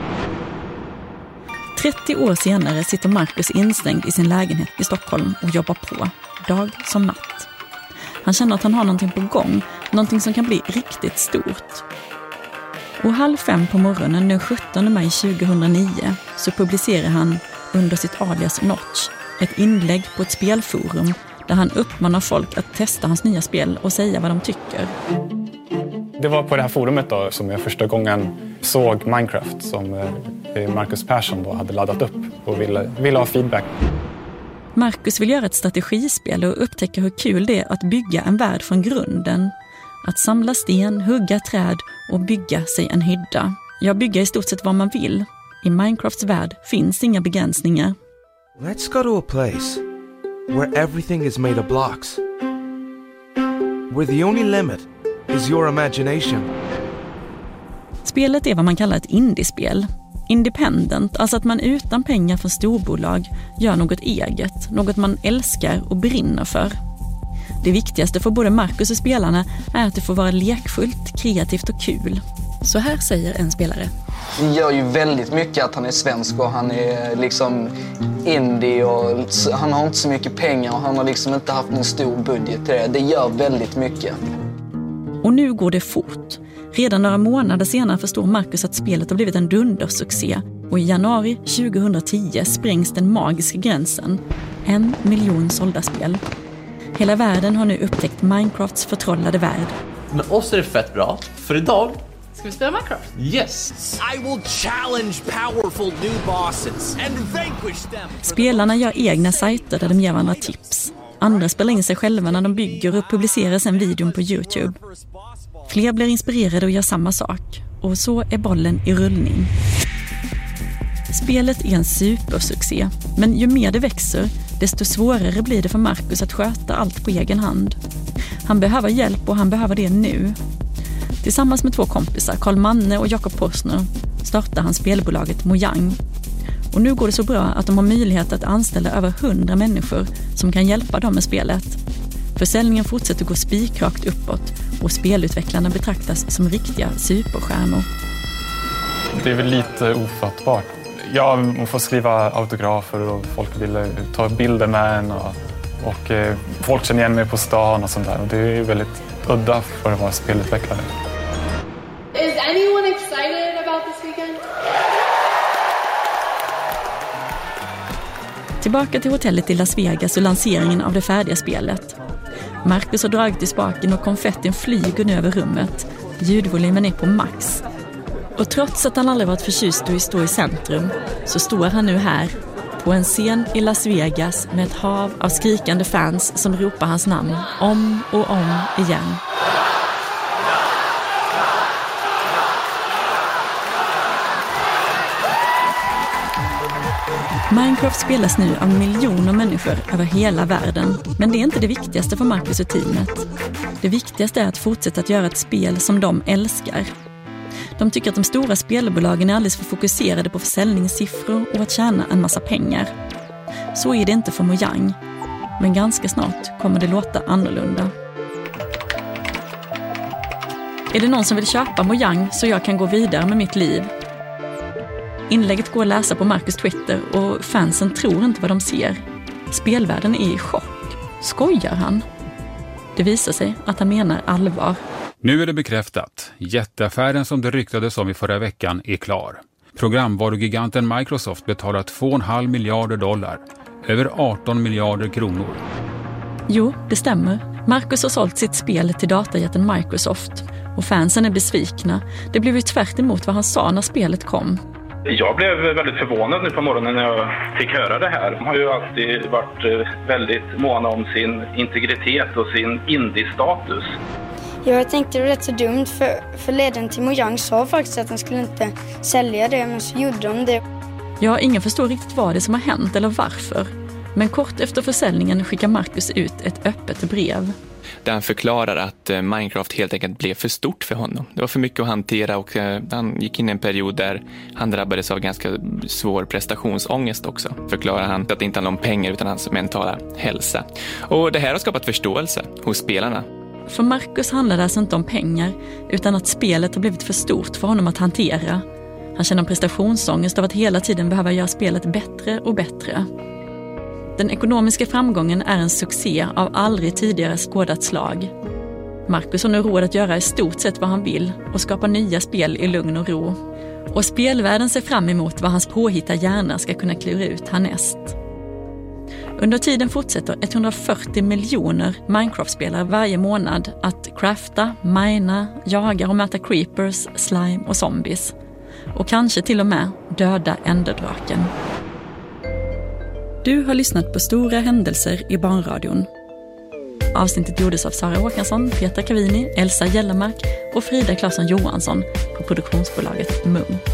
trettio år senare sitter Marcus instängd i sin lägenhet i Stockholm och jobbar på, dag som natt. Han känner att han har någonting på gång, någonting som kan bli riktigt stort. Och halv fem på morgonen den sjuttonde maj tjugohundranio så publicerar han under sitt alias Notch ett inlägg på ett spelforum där han uppmanar folk att testa hans nya spel och säga vad de tycker. Det var på det här forumet då som jag första gången såg Minecraft som Marcus Persson då hade laddat upp och ville, ville ha feedback. Marcus vill göra ett strategispel och upptäcka hur kul det är att bygga en värld från grunden. Att samla sten, hugga träd och bygga sig en hydda. Jag bygger i stort sett vad man vill. I Minecrafts värld finns inga begränsningar. Let's go to a place where everything is made of blocks. Where the only limit is your imagination. Spelet är vad man kallar ett indiespel. Independent, alltså att man utan pengar från storbolag gör något eget, något man älskar och brinner för. Det viktigaste för både Marcus och spelarna är att det får vara lekfullt, kreativt och kul. Så här säger en spelare. Det gör ju väldigt mycket att han är svensk och han är liksom indie och han har inte så mycket pengar och han har liksom inte haft en stor budget till det. Det gör väldigt mycket. Och nu går det fort. Redan några månader senare förstår Marcus att spelet har blivit en dundersuccé och i januari tjugohundratio sprängs den magiska gränsen. En miljon sålda spel. Hela världen har nu upptäckt Minecrafts förtrollade värld. Men oss är det fett bra, för idag ska vi spela Minecraft? Yes! I will challenge powerful new bosses and vanquish them. Spelarna gör egna sajter där de ger varandra tips. Andra spelar in sig själva när de bygger och publicerar sen videon på YouTube. Fler blir inspirerade och gör samma sak. Och så är bollen i rullning. Spelet är en supersuccé, men ju mer det växer, desto svårare blir det för Marcus att sköta allt på egen hand. Han behöver hjälp och han behöver det nu. Tillsammans med två kompisar, Karl Manne och Jakob Porsner, startar han spelbolaget Mojang. Och nu går det så bra att de har möjlighet att anställa över hundra människor som kan hjälpa dem med spelet. Försäljningen fortsätter gå spikrakt uppåt och spelutvecklarna betraktas som riktiga superstjärnor. Det är väl lite ofattbart. Ja, man får skriva autografer och folk vill ta bilder med en och, och eh, folk känner igen mig på stan och sånt där. Och det är väldigt udda för att vara spelutvecklare. Is anyone excited about this weekend? Tillbaka till hotellet i Las Vegas och lanseringen av det färdiga spelet. Marcus har dragit i spaken och konfetten flyger nu över rummet. Ljudvolymen är på max. Och trots att han aldrig varit förtjust i att stå i centrum så står han nu här på en scen i Las Vegas med ett hav av skrikande fans som ropar hans namn om och om igen. Minecraft spelas nu av miljoner människor över hela världen, men det är inte det viktigaste för Marcus och teamet. Det viktigaste är att fortsätta att göra ett spel som de älskar. De tycker att de stora spelbolagen är alldeles för fokuserade på försäljningssiffror och att tjäna en massa pengar. Så är det inte för Mojang, men ganska snart kommer det låta annorlunda. Är det någon som vill köpa Mojang så jag kan gå vidare med mitt liv? Inlägget går att läsa på Marcus Twitter och fansen tror inte vad de ser. Spelvärlden är i chock. Skojar han? Det visar sig att han menar allvar. Nu är det bekräftat. Jätteaffären som det ryktades om i förra veckan är klar. Programvarugiganten Microsoft betalar två komma fem miljarder dollar. Över arton miljarder kronor. Jo, det stämmer. Marcus har sålt sitt spel till datajätten Microsoft. Och fansen är besvikna. Det blev ju tvärt emot vad han sa när spelet kom. Jag blev väldigt förvånad nu på morgonen när jag fick höra det här. De har ju alltid varit väldigt måna om sin integritet och sin indie-status. Jag tänkte det var rätt så dumt för, för ledaren till Mojang sa faktiskt att han skulle inte sälja det, men så gjorde de det. Ja, ingen förstår riktigt vad det som har hänt eller varför. Men kort efter försäljningen skickar Marcus ut ett öppet brev. Där han förklarar att Minecraft helt enkelt blev för stort för honom. Det var för mycket att hantera och han gick in i en period där han drabbades av ganska svår prestationsångest också. Förklarar han att det inte handlar om pengar utan hans mentala hälsa. Och det här har skapat förståelse hos spelarna. För Marcus handlar det alltså inte om pengar utan att spelet har blivit för stort för honom att hantera. Han känner prestationsångest av att hela tiden behöva göra spelet bättre och bättre. Den ekonomiska framgången är en succé av aldrig tidigare skådat slag. Marcus har nu råd att göra i stort sett vad han vill och skapa nya spel i lugn och ro. Och spelvärlden ser fram emot vad hans påhitta hjärna ska kunna klura ut härnäst. Under tiden fortsätter etthundrafyrtio miljoner Minecraft-spelare varje månad att crafta, mina, jaga och möta creepers, slime och zombies. Och kanske till och med döda enderdraken. Du har lyssnat på Stora händelser i barnradion. Avsnittet gjordes av Sara Håkansson, Petra Cavini, Elsa Gellermark och Frida Claesson Johansson på produktionsbolaget Munk.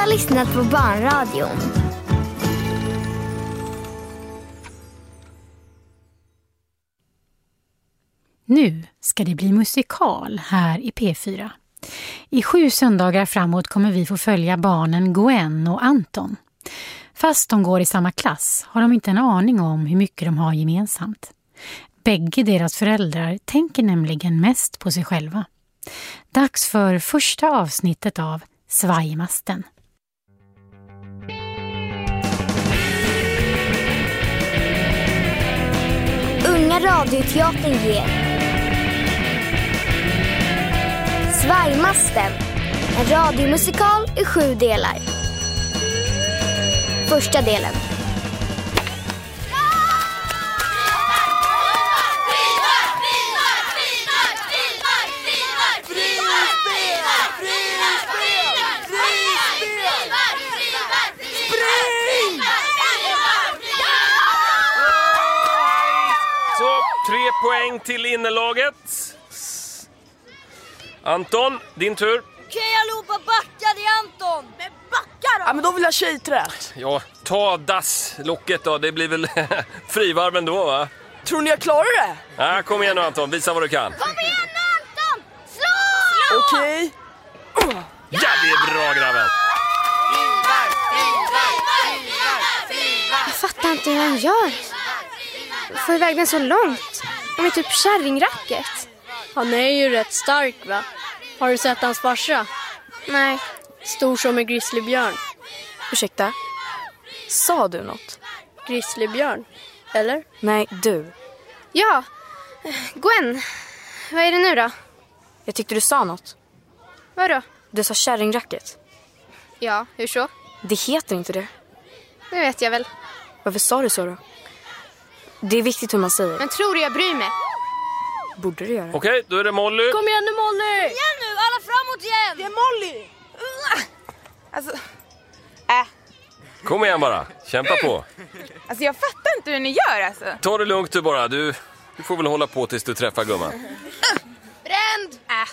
har lyssnat på Barnradion. Nu ska det bli musikal här i P fyra. I sju söndagar framåt kommer vi få följa barnen Gwen och Anton. Fast de går i samma klass har de inte en aning om hur mycket de har gemensamt. Bägge deras föräldrar tänker nämligen mest på sig själva. Dags för första avsnittet av Svajmasten. Unga radioteatern ger Svajmasten, en radiomusikal i sju delar. Första delen. Så, tre poäng till innerlaget. Anton, din tur. Kan jag lopa backa det, Anton? Men backa då! Ja, men då vill jag tjejträt. Ja, ta dasslocket då. Det blir väl frivarv ändå, va? Tror ni jag klarar det? Ja, kom igen nu, Anton. Visa vad du kan. Kom igen nu, Anton! Slå! Okej. Okay. Ja, det är bra, grabben. Jag fattar inte hur han gör. Får iväg den så långt. De är typ kärringracket. Han är ju rätt stark, va? Har du sett hans farsa? Nej. Stor som en grizzlybjörn. Ursäkta? Sa du något? Grizzlybjörn? Eller? Nej, du. Ja. Gwen, vad är det nu då? Jag tyckte du sa något. Vadå? Du sa kärringracket. Ja, hur så? Det heter inte det. Det vet jag väl. Varför sa du så då? Det är viktigt hur man säger. Men tror du jag bryr mig? Borde du göra? Okej, okay, då är det Molly. Kom igen nu, Molly! Igen nu, alla framåt igen! Det är Molly! Alltså, äh. Kom igen bara, kämpa på. Alltså jag fattar inte hur ni gör alltså. Ta det lugnt du bara, du, du får väl hålla på tills du träffar gumman. Bränd! Äh.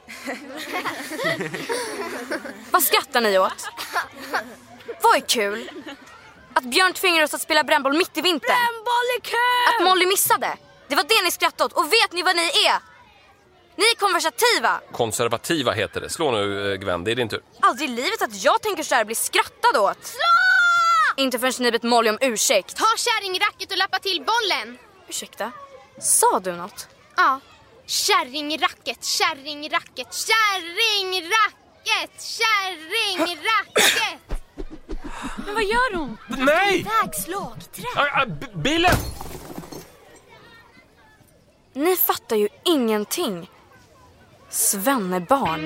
Vad skrattar ni åt? Vad är kul? Att Björn tvingar oss att spela brännboll mitt i vintern. Brännboll är kul! Att Molly missade. Det var det ni skrattade åt. Och vet ni vad ni är? Ni är konversativa. Konservativa heter det. Slå nu, Gwen, det är din tur. Aldrig i livet att jag tänker så här bli skrattad åt. Slå! Inte förrän ni bett Molly om ursäkt. Ta kärringracket och lappa till bollen. Ursäkta? Sa du något? Ja. Kärringracket, kärringracket, kärringracket, kärringracket. Men vad gör hon? Nej! Vägslag, trä. Ah, ah, b- bilen! Ni fattar ju ingenting. Svennebarn.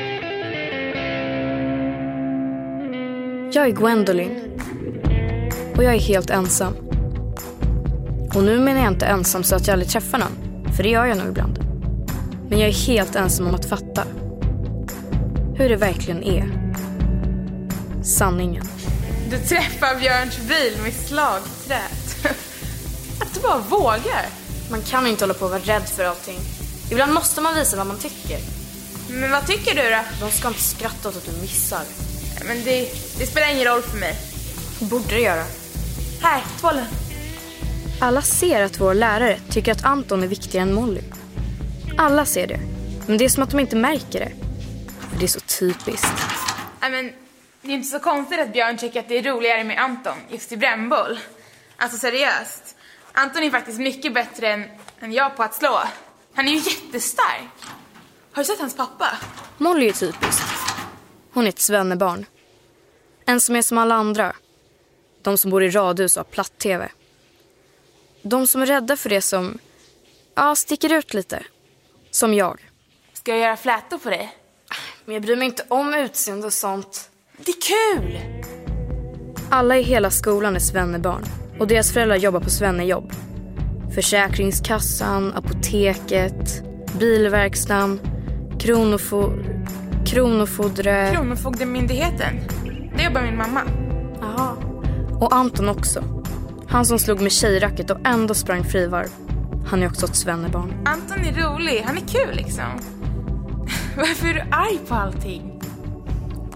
Jag är Gwendolyn. Och jag är helt ensam. Och nu menar jag inte ensam så att jag aldrig träffar någon. För det gör jag nog ibland. Men jag är helt ensam om att fatta hur det verkligen är. Sanningen. Du träffar Björns bil med slagträt. Att du bara vågar. Man kan inte hålla på och vara rädd för allting. Ibland måste man visa vad man tycker. Men vad tycker du då? De ska inte skratta åt att du missar. Men det, det spelar ingen roll för mig. Borde det göra. Här, tvålen. Alla ser att vår lärare tycker att Anton är viktigare än Molly. Alla ser det. Men det är som att de inte märker det. För det är så typiskt. Ja, men det är inte så konstigt att Björn tycker att det är roligare med Anton just i brännboll. Alltså seriöst. Anton är faktiskt mycket bättre än, än jag på att slå. Han är ju jättestark. Har du sett hans pappa? Molly är typiskt. Hon är ett svennebarn. En som är som alla andra. De som bor i radhus och har platt-tv. De som är rädda för det som ja, sticker ut lite. Som jag. Ska jag göra flätor på dig? Men jag bryr mig inte om utseende och sånt. Det är kul! Alla i hela skolan är svennebarn. Och deras föräldrar jobbar på svennejobb. Försäkringskassan, apoteket, bilverkstan, kronofo... kronofodre... Kronofogdemyndigheten. Det jobbar min mamma. Jaha. Och Anton också. Han som slog med tjejracket och ändå sprang frivarv. Han är också ett svennebarn. Anton är rolig, han är kul liksom. Varför är du arg på allting?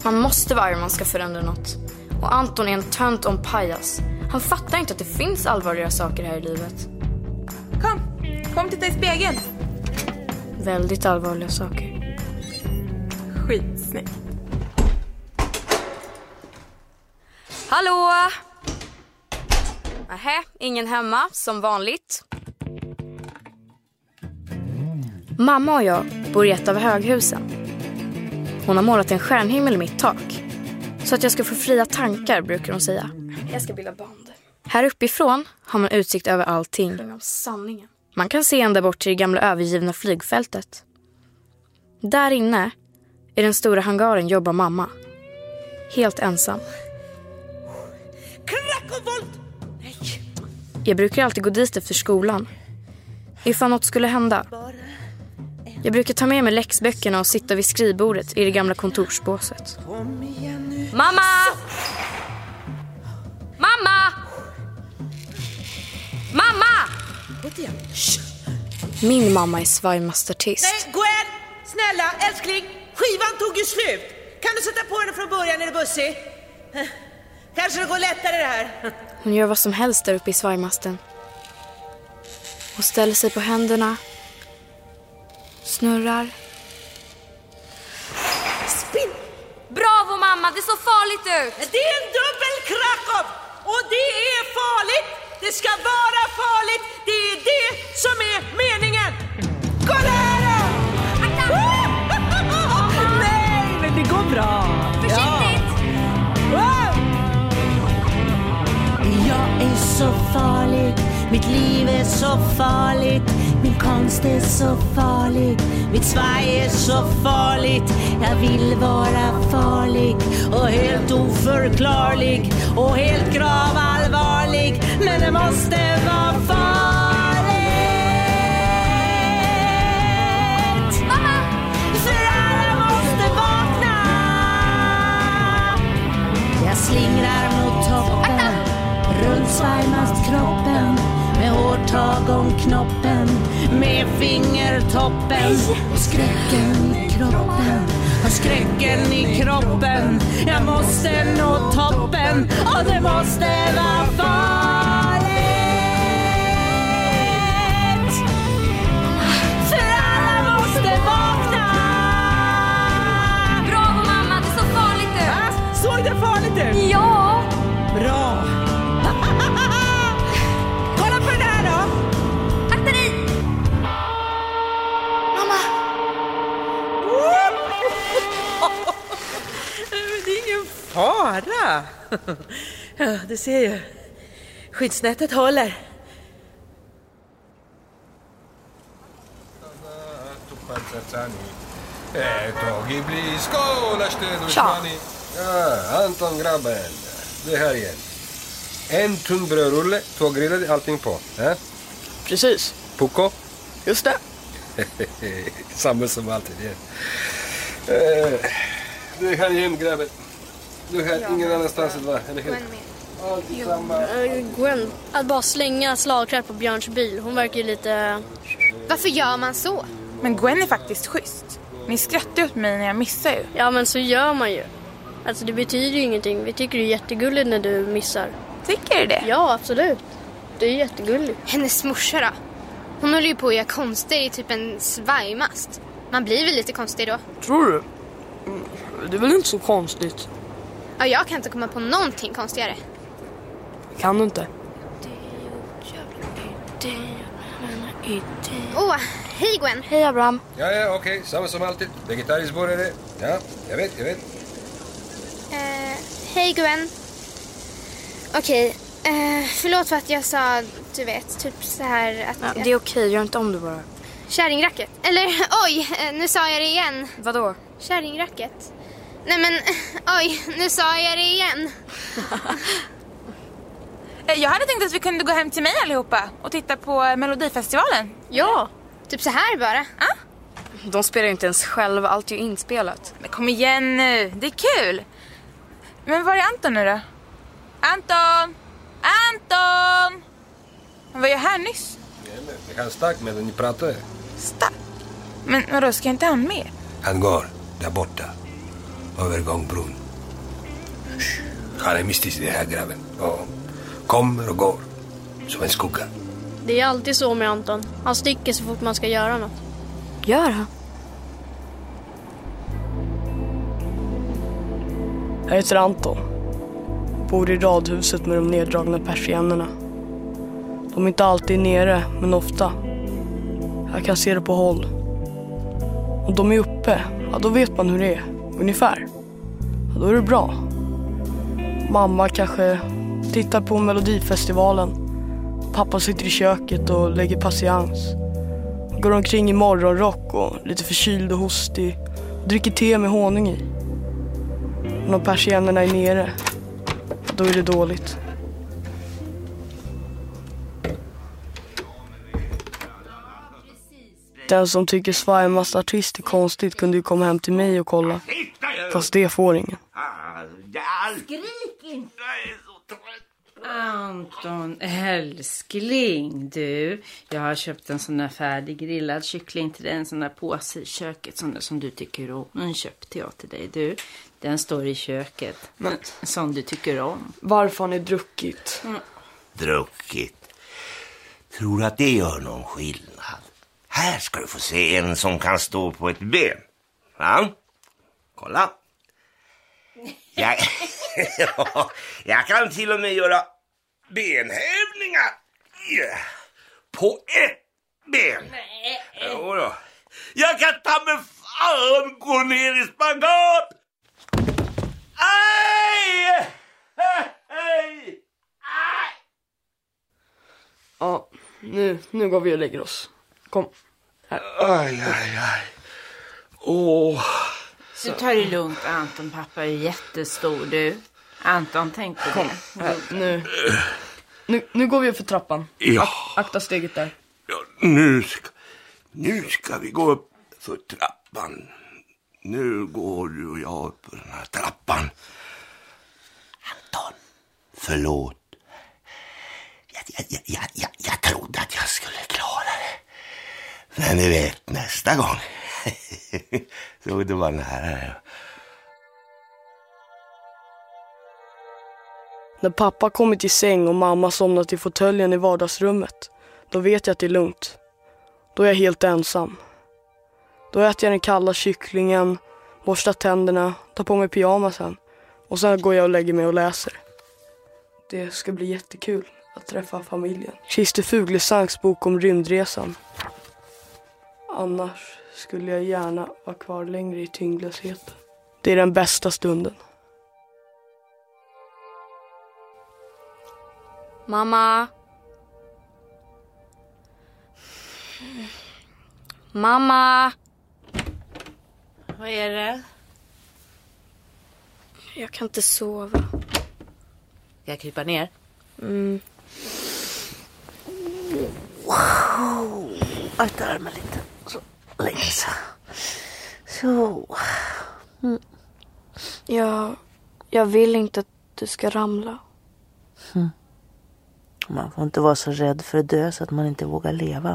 Man måste vara arg om man ska förändra något. Och Anton är en tönt om pajas. Han fattar inte att det finns allvarliga saker här i livet. Kom, kom titta i spegeln. Väldigt allvarliga saker. Skitsnyggt. Hallå! Nähä, ingen hemma, som vanligt. Mamma och jag bor i ett av höghusen. Hon har målat en stjärnhimmel i mitt tak. Så att jag ska få fria tankar, brukar hon säga. Jag ska bilda band. Här uppifrån har man utsikt över allting. Sanningen. Man kan se ända bort till det gamla övergivna flygfältet. Där inne, i den stora hangaren, jobbar mamma. Helt ensam. Jag brukar alltid gå dit efter skolan. Ifall något skulle hända. Jag brukar ta med mig läxböckerna och sitta vid skrivbordet i det gamla kontorsbåset. Mamma! Mamma! Mamma! Min mamma är svajmastartist. Nej, Gwen! Snälla, älskling! Skivan tog ju slut! Kan du sätta på den från början, är det bussig? Kanske det går lättare det här. Hon gör vad som helst där uppe i svajmasten. Hon ställer sig på händerna. Snurrar. Spinn! Bravo mamma, det såg farligt ut. Det är en dubbel Krakow! Och det är farligt! Det ska vara farligt! Det är det som är meningen! Kolla här då! Nej, men det går bra. Försiktigt! Ja. Jag är så farlig, mitt liv är så farligt, min konst är så farlig, mitt svaj är så farligt. Jag vill vara farlig och helt oförklarlig och helt gravallvarlig, men det måste vara farligt. Mamma! För alla måste vakna. Jag slingrar mot toppen, runt svajmastkroppen, med hårtag om knoppen, med fingertoppen. Och skräcken i kroppen, och skräcken i kroppen. Jag måste nå toppen, och det måste vara farligt. För alla måste vakna. Bravo mamma, det såg farligt ut. Ah, såg det farligt ut? Ja. Bra. Kolla på det här då. Akta dig. Mamma. Det är ingen fara. Ja, du ser ju. Skyddsnätet håller. Tja. Ja, Anton grabben. Det här igen. En tunn brödrulle, två grillade, allting på. Eh? Precis. Pucko? Just det. Samma som alltid. Ja. Eh, du här igen grabben. Du här, ingen annanstans att vara, eller hur? Alltid samma. Gwen, att bara slänga slagträ på Björns bil, hon verkar ju lite... Varför gör man så? Men Gwen är faktiskt schysst. Ni skrattar åt mig när jag missar ju. Ja, men så gör man ju. Alltså det betyder ju ingenting. Vi tycker det är jättegulligt när du missar. Tycker du det? Ja, absolut. Det är jättegulligt. Hennes morsa då? Hon håller ju på att göra konster i typ en svajmast. Man blir väl lite konstig då? Tror du? Det är väl inte så konstigt. Ja, jag kan inte komma på någonting konstigare. Kan du inte? Åh, oh, hej Gwen. Hej Abraham. Ja, ja, okej. Okay. Samma som alltid. Vegetariskt bord är det. Ja, jag vet, jag vet. Uh, hej Gwen. Okej, okay. uh, förlåt för att jag sa, du vet, typ så här att... Ja, det är okej, okay. Gör inte om det bara. Kärringracket. Eller, oj, nu sa jag det igen. Vadå? Kärringracket. Nej men, oj, nu sa jag det igen. Jag hade tänkt att vi kunde gå hem till mig allihopa och titta på Melodifestivalen. Ja, typ så här bara. Ah? De spelar ju inte ens själva, allt är ju inspelat. Men kom igen nu, det är kul. Men var är Anton nu då? Anton! Anton! Han var ju här nyss. Jag kan starkt med när ni pratade. Starkt? Men vadå, ska inte han med? Han går där borta. över gångbron. Han är mystisk i den här gräven och kommer och går som en skugga. Det är alltid så med Anton. Han sticker så fort man ska göra något. Gör han? Jag heter Anton. Bor i radhuset med de neddragna persiennerna. De är inte alltid nere, men ofta. Jag kan se det på håll. Om de är uppe, ja, då vet man hur det är. Ungefär. Ja, då är det bra. Mamma kanske tittar på Melodifestivalen. Pappa sitter i köket och lägger patiens. Går omkring i morgonrock och lite förkyld och hostig. Och dricker te med honung i. Men om persiennerna är nere, då är det dåligt. Den som tycker Sveriges artist är konstigt kunde ju komma hem till mig och kolla. Fast det får ingen. Skrik inte! Anton, älskling, du. Jag har köpt en sån där färdig grillad kyckling till dig. En sån där påse i köket, sån där som du tycker om. Den köpte jag till dig, du. Den står i köket. Men som du tycker om. Varför har ni druckit? Mm. Druckit? Tror du att det gör någon skillnad? Här ska du få se en som kan stå på ett ben. Ja, kolla. Jag, jag kan till och med göra benhävningar. Yeah. På ett ben. Jo då. Jag kan ta med fan gå ner i spagat. Aj! Aj! Ja, nu, nu går vi och lägger oss. Kom. Här. Aj, aj, aj. Åh. Du tar det lugnt, Anton. Pappa är jättestor, du. Anton, tänk på Kom. det. Här, nu. Nu, nu går vi upp för trappan. Ja. Ak- akta steget där. Ja, nu, ska, nu ska vi gå upp för trappan. Nu går du och jag upp på den här trappan. Anton, förlåt. Jag, jag, jag, jag, jag, jag trodde att jag skulle klara det. Men du vet, nästa gång så det var nära. När pappa kommit till säng och mamma somnat i fåtöljen i vardagsrummet, då vet jag att det är lugnt. Då är jag helt ensam. Då äter jag den kalla kycklingen, borstar tänderna, tar på mig pyjamasen och sen går jag och lägger mig och läser. Det ska bli jättekul att träffa familjen. Christer Fuglesangs bok om rymdresan. Annars skulle jag gärna vara kvar längre i tyngdlösheten. Det är den bästa stunden. Mamma. Mamma. Vad är det? Jag kan inte sova. Ska jag krypa ner? Mm. Wow. Akta armen lite. Så. Längst. Så. Mm. Jag, jag vill inte att du ska ramla. Mm. Man får inte vara så rädd för att dö så att man inte vågar leva.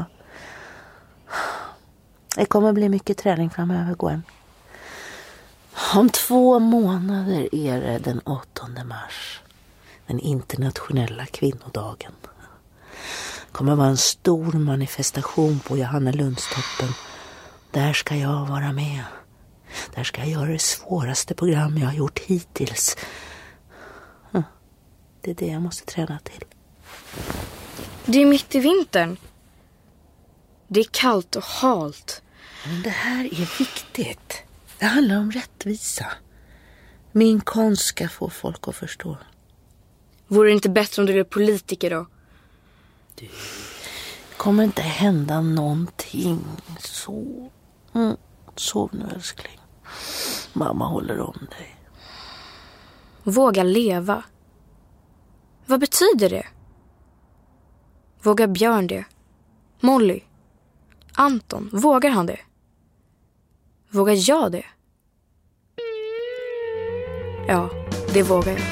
Det kommer bli mycket träning framöver, Gwen. Om två månader är det den åttonde mars. Den internationella kvinnodagen. Det kommer vara en stor manifestation på Johannelundstoppen. Där ska jag vara med. Där ska jag göra det svåraste program jag har gjort hittills. Det är det jag måste träna till. Det är mitt i vintern. Det är kallt och halt. Men det här är viktigt. Det handlar om rättvisa. Min konst ska få folk att förstå. Vore det inte bättre om du blev politiker då? Du, kommer inte hända någonting. Så, mm, sov nu, älskling. Mamma håller om dig. Våga leva. Vad betyder det? Vågar Björn det? Molly? Anton, vågar han det? Vågar jag det? Ja, det vågar jag.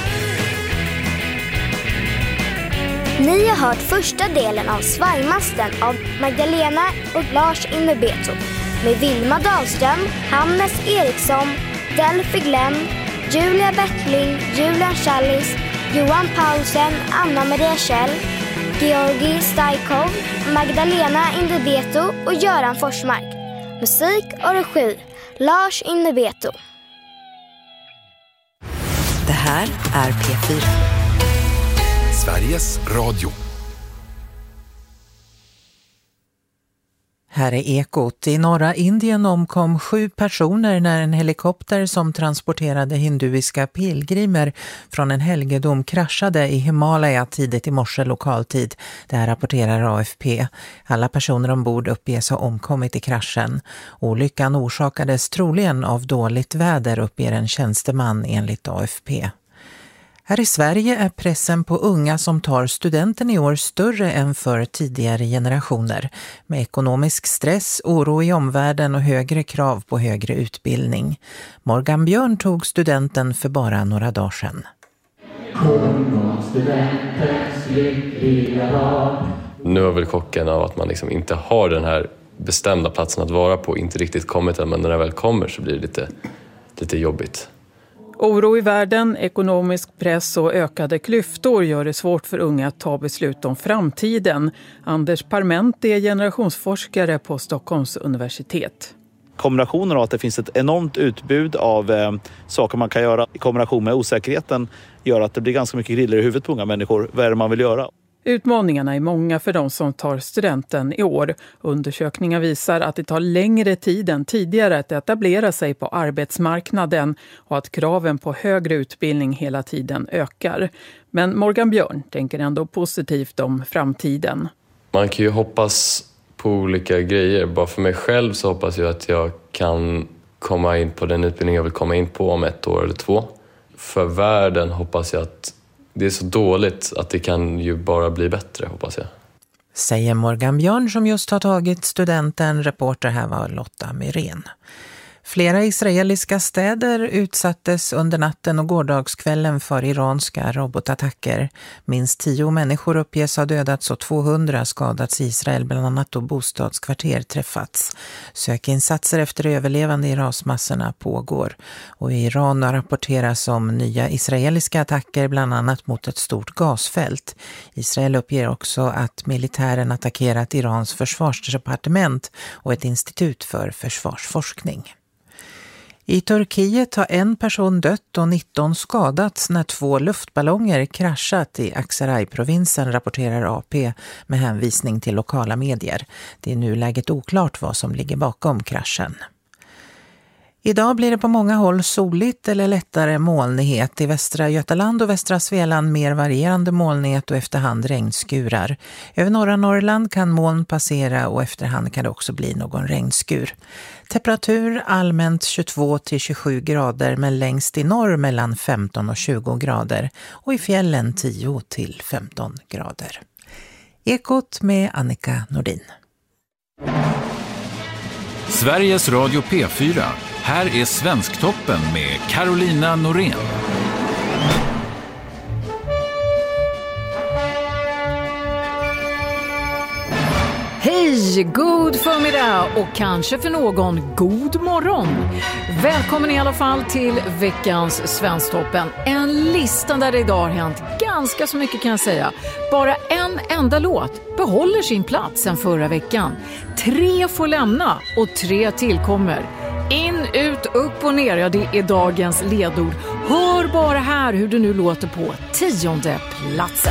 Ni har hört första delen av Svajmasten av Magdalena och Lars Innerbeto med Vilma Dahlström, Hannes Eriksson Delphi Glenn, Julia Bettling, Julian Challis, Johan Paulsen, Anna Maria Kjell, Georgi Stajkov, Magdalena Indebeto och Göran Forsmark. Musik och regi Lars Indebeto. Det här är P fyra. Sveriges Radio. Här är Ekot. I norra Indien omkom sju personer när en helikopter som transporterade hinduiska pilgrimer från en helgedom kraschade i Himalaya tidigt i morse lokaltid. Det här rapporterar A F P. Alla personer ombord uppges ha omkommit i kraschen. Olyckan orsakades troligen av dåligt väder, uppger en tjänsteman enligt A F P. Här i Sverige är pressen på unga som tar studenten i år större än för tidigare generationer. Med ekonomisk stress, oro i omvärlden och högre krav på högre utbildning. Morgan Björn tog studenten för bara några dagar sedan. Nu är väl chocken av att man liksom inte har den här bestämda platsen att vara på. Inte riktigt kommit än, men när det väl kommer så blir det lite, lite jobbigt. Oro i världen, ekonomisk press och ökade klyftor gör det svårt för unga att ta beslut om framtiden. Anders Parment är generationsforskare på Stockholms universitet. Kombinationen av att det finns ett enormt utbud av eh, saker man kan göra i kombination med osäkerheten gör att det blir ganska mycket griller i huvudet på unga människor. Vad är det man vill göra? Utmaningarna är många för de som tar studenten i år. Undersökningar visar att det tar längre tid än tidigare att etablera sig på arbetsmarknaden och att kraven på högre utbildning hela tiden ökar. Men Morgan Björn tänker ändå positivt om framtiden. Man kan ju hoppas på olika grejer. Bara för mig själv så hoppas jag att jag kan komma in på den utbildning jag vill komma in på om ett år eller två. För världen hoppas jag att det är så dåligt att det kan ju bara bli bättre, hoppas jag. Säger Morgan Björn som just har tagit studenten. Reporter här var Lotta Myrén. Flera israeliska städer utsattes under natten och gårdagskvällen för iranska robotattacker. Minst tio människor uppges ha dödats och tvåhundra skadats i Israel, bland annat då bostadskvarter träffats. Sökinsatser efter överlevande i rasmassorna pågår. Och i Iran rapporteras om nya israeliska attacker bland annat mot ett stort gasfält. Israel uppger också att militären attackerat Irans försvarsdepartement och ett institut för försvarsforskning. I Turkiet har en person dött och nitton skadats när två luftballonger kraschat i Aksaray-provinsen, rapporterar A P med hänvisning till lokala medier. Det är nu läget oklart vad som ligger bakom kraschen. Idag blir det på många håll soligt eller lättare molnighet. I västra Götaland och västra Svealand mer varierande molnighet och efterhand regnskurar. Över norra Norrland kan moln passera och efterhand kan det också bli någon regnskur. Temperatur allmänt tjugotvå till tjugosju grader, men längst i norr mellan femton och tjugo grader och i fjällen tio till femton grader. Ekot med Annika Nordin. Sveriges Radio P fyra. Här är Svensktoppen med Carolina Norén. Hej, god förmiddag och kanske för någon god morgon. Välkommen i alla fall till veckans Svensktoppen. En lista där det idag har hänt ganska så mycket, kan jag säga. Bara en enda låt behåller sin plats sen förra veckan. Tre får lämna och tre tillkommer. In, ut, upp och ner, ja det är dagens ledord. Hör bara här hur det nu låter på tionde platsen.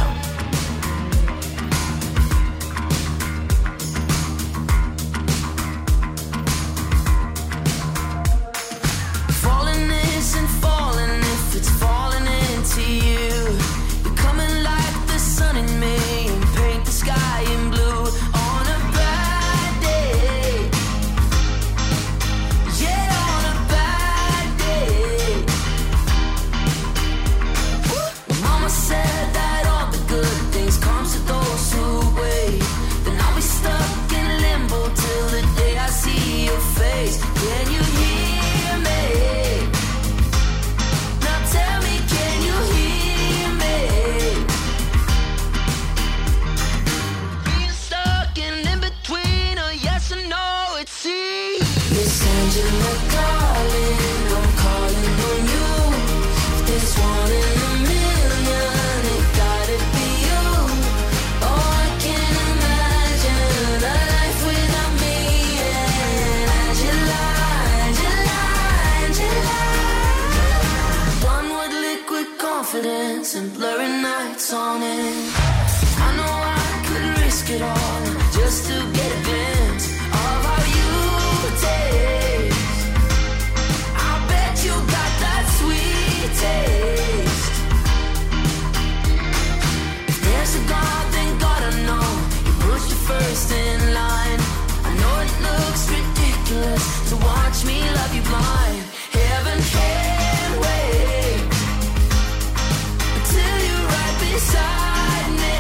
Angela, darling, I'm calling. just to get a glimpse of how you taste. I bet you got that sweet taste. If there's a God, then God I know you put you first in line. I know it looks ridiculous to watch me love you blind. Heaven can't wait until you're right beside me.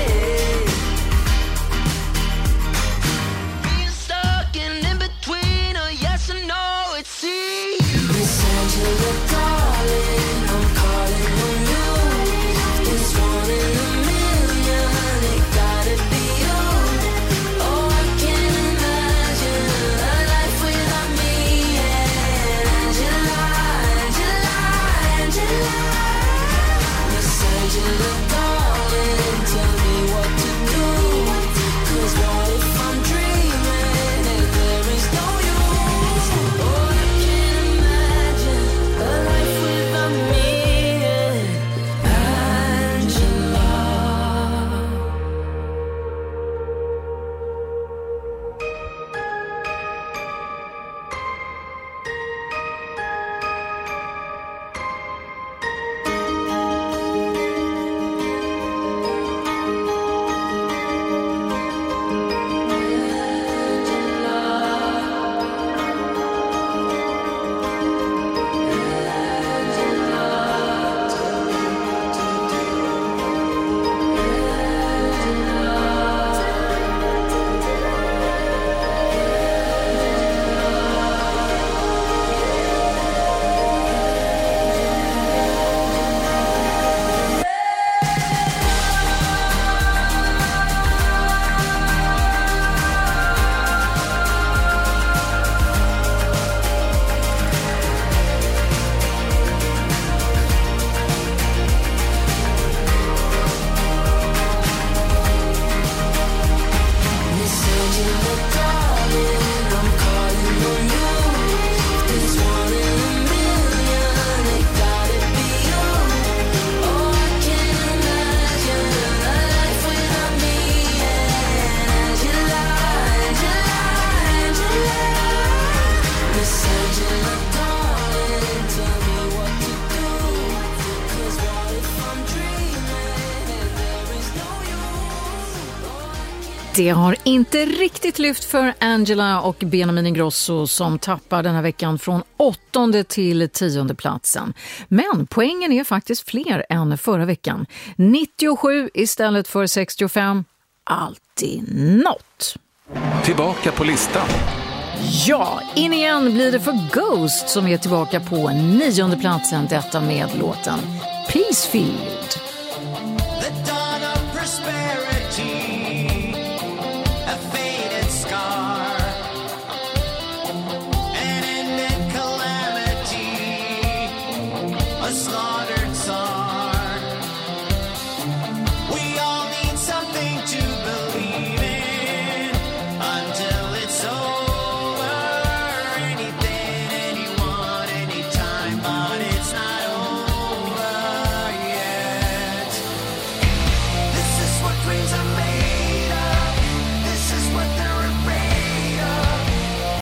Being stuck in, in between a yes and no, it's see. Miss Angela, darling, I'm calling on you. It's one in a million, it gotta be you. Oh, I can't imagine a life without me. And Angela, Angela, Angela. Miss Angela, darling, tell me what to do. 'Cause what if I'm dreaming and there is no you? Oh, I can't imagine a life without me. Angela. Det har inte riktigt lyft för Angela och Benjamin Ingrosso som tappar den här veckan från åttonde till tionde platsen. Men poängen är faktiskt fler än förra veckan. nittiosju istället för sextiofem. Alltid något. Tillbaka på listan. Ja, in igen blir det för Ghost som är tillbaka på nionde platsen, detta med låten Peacefield.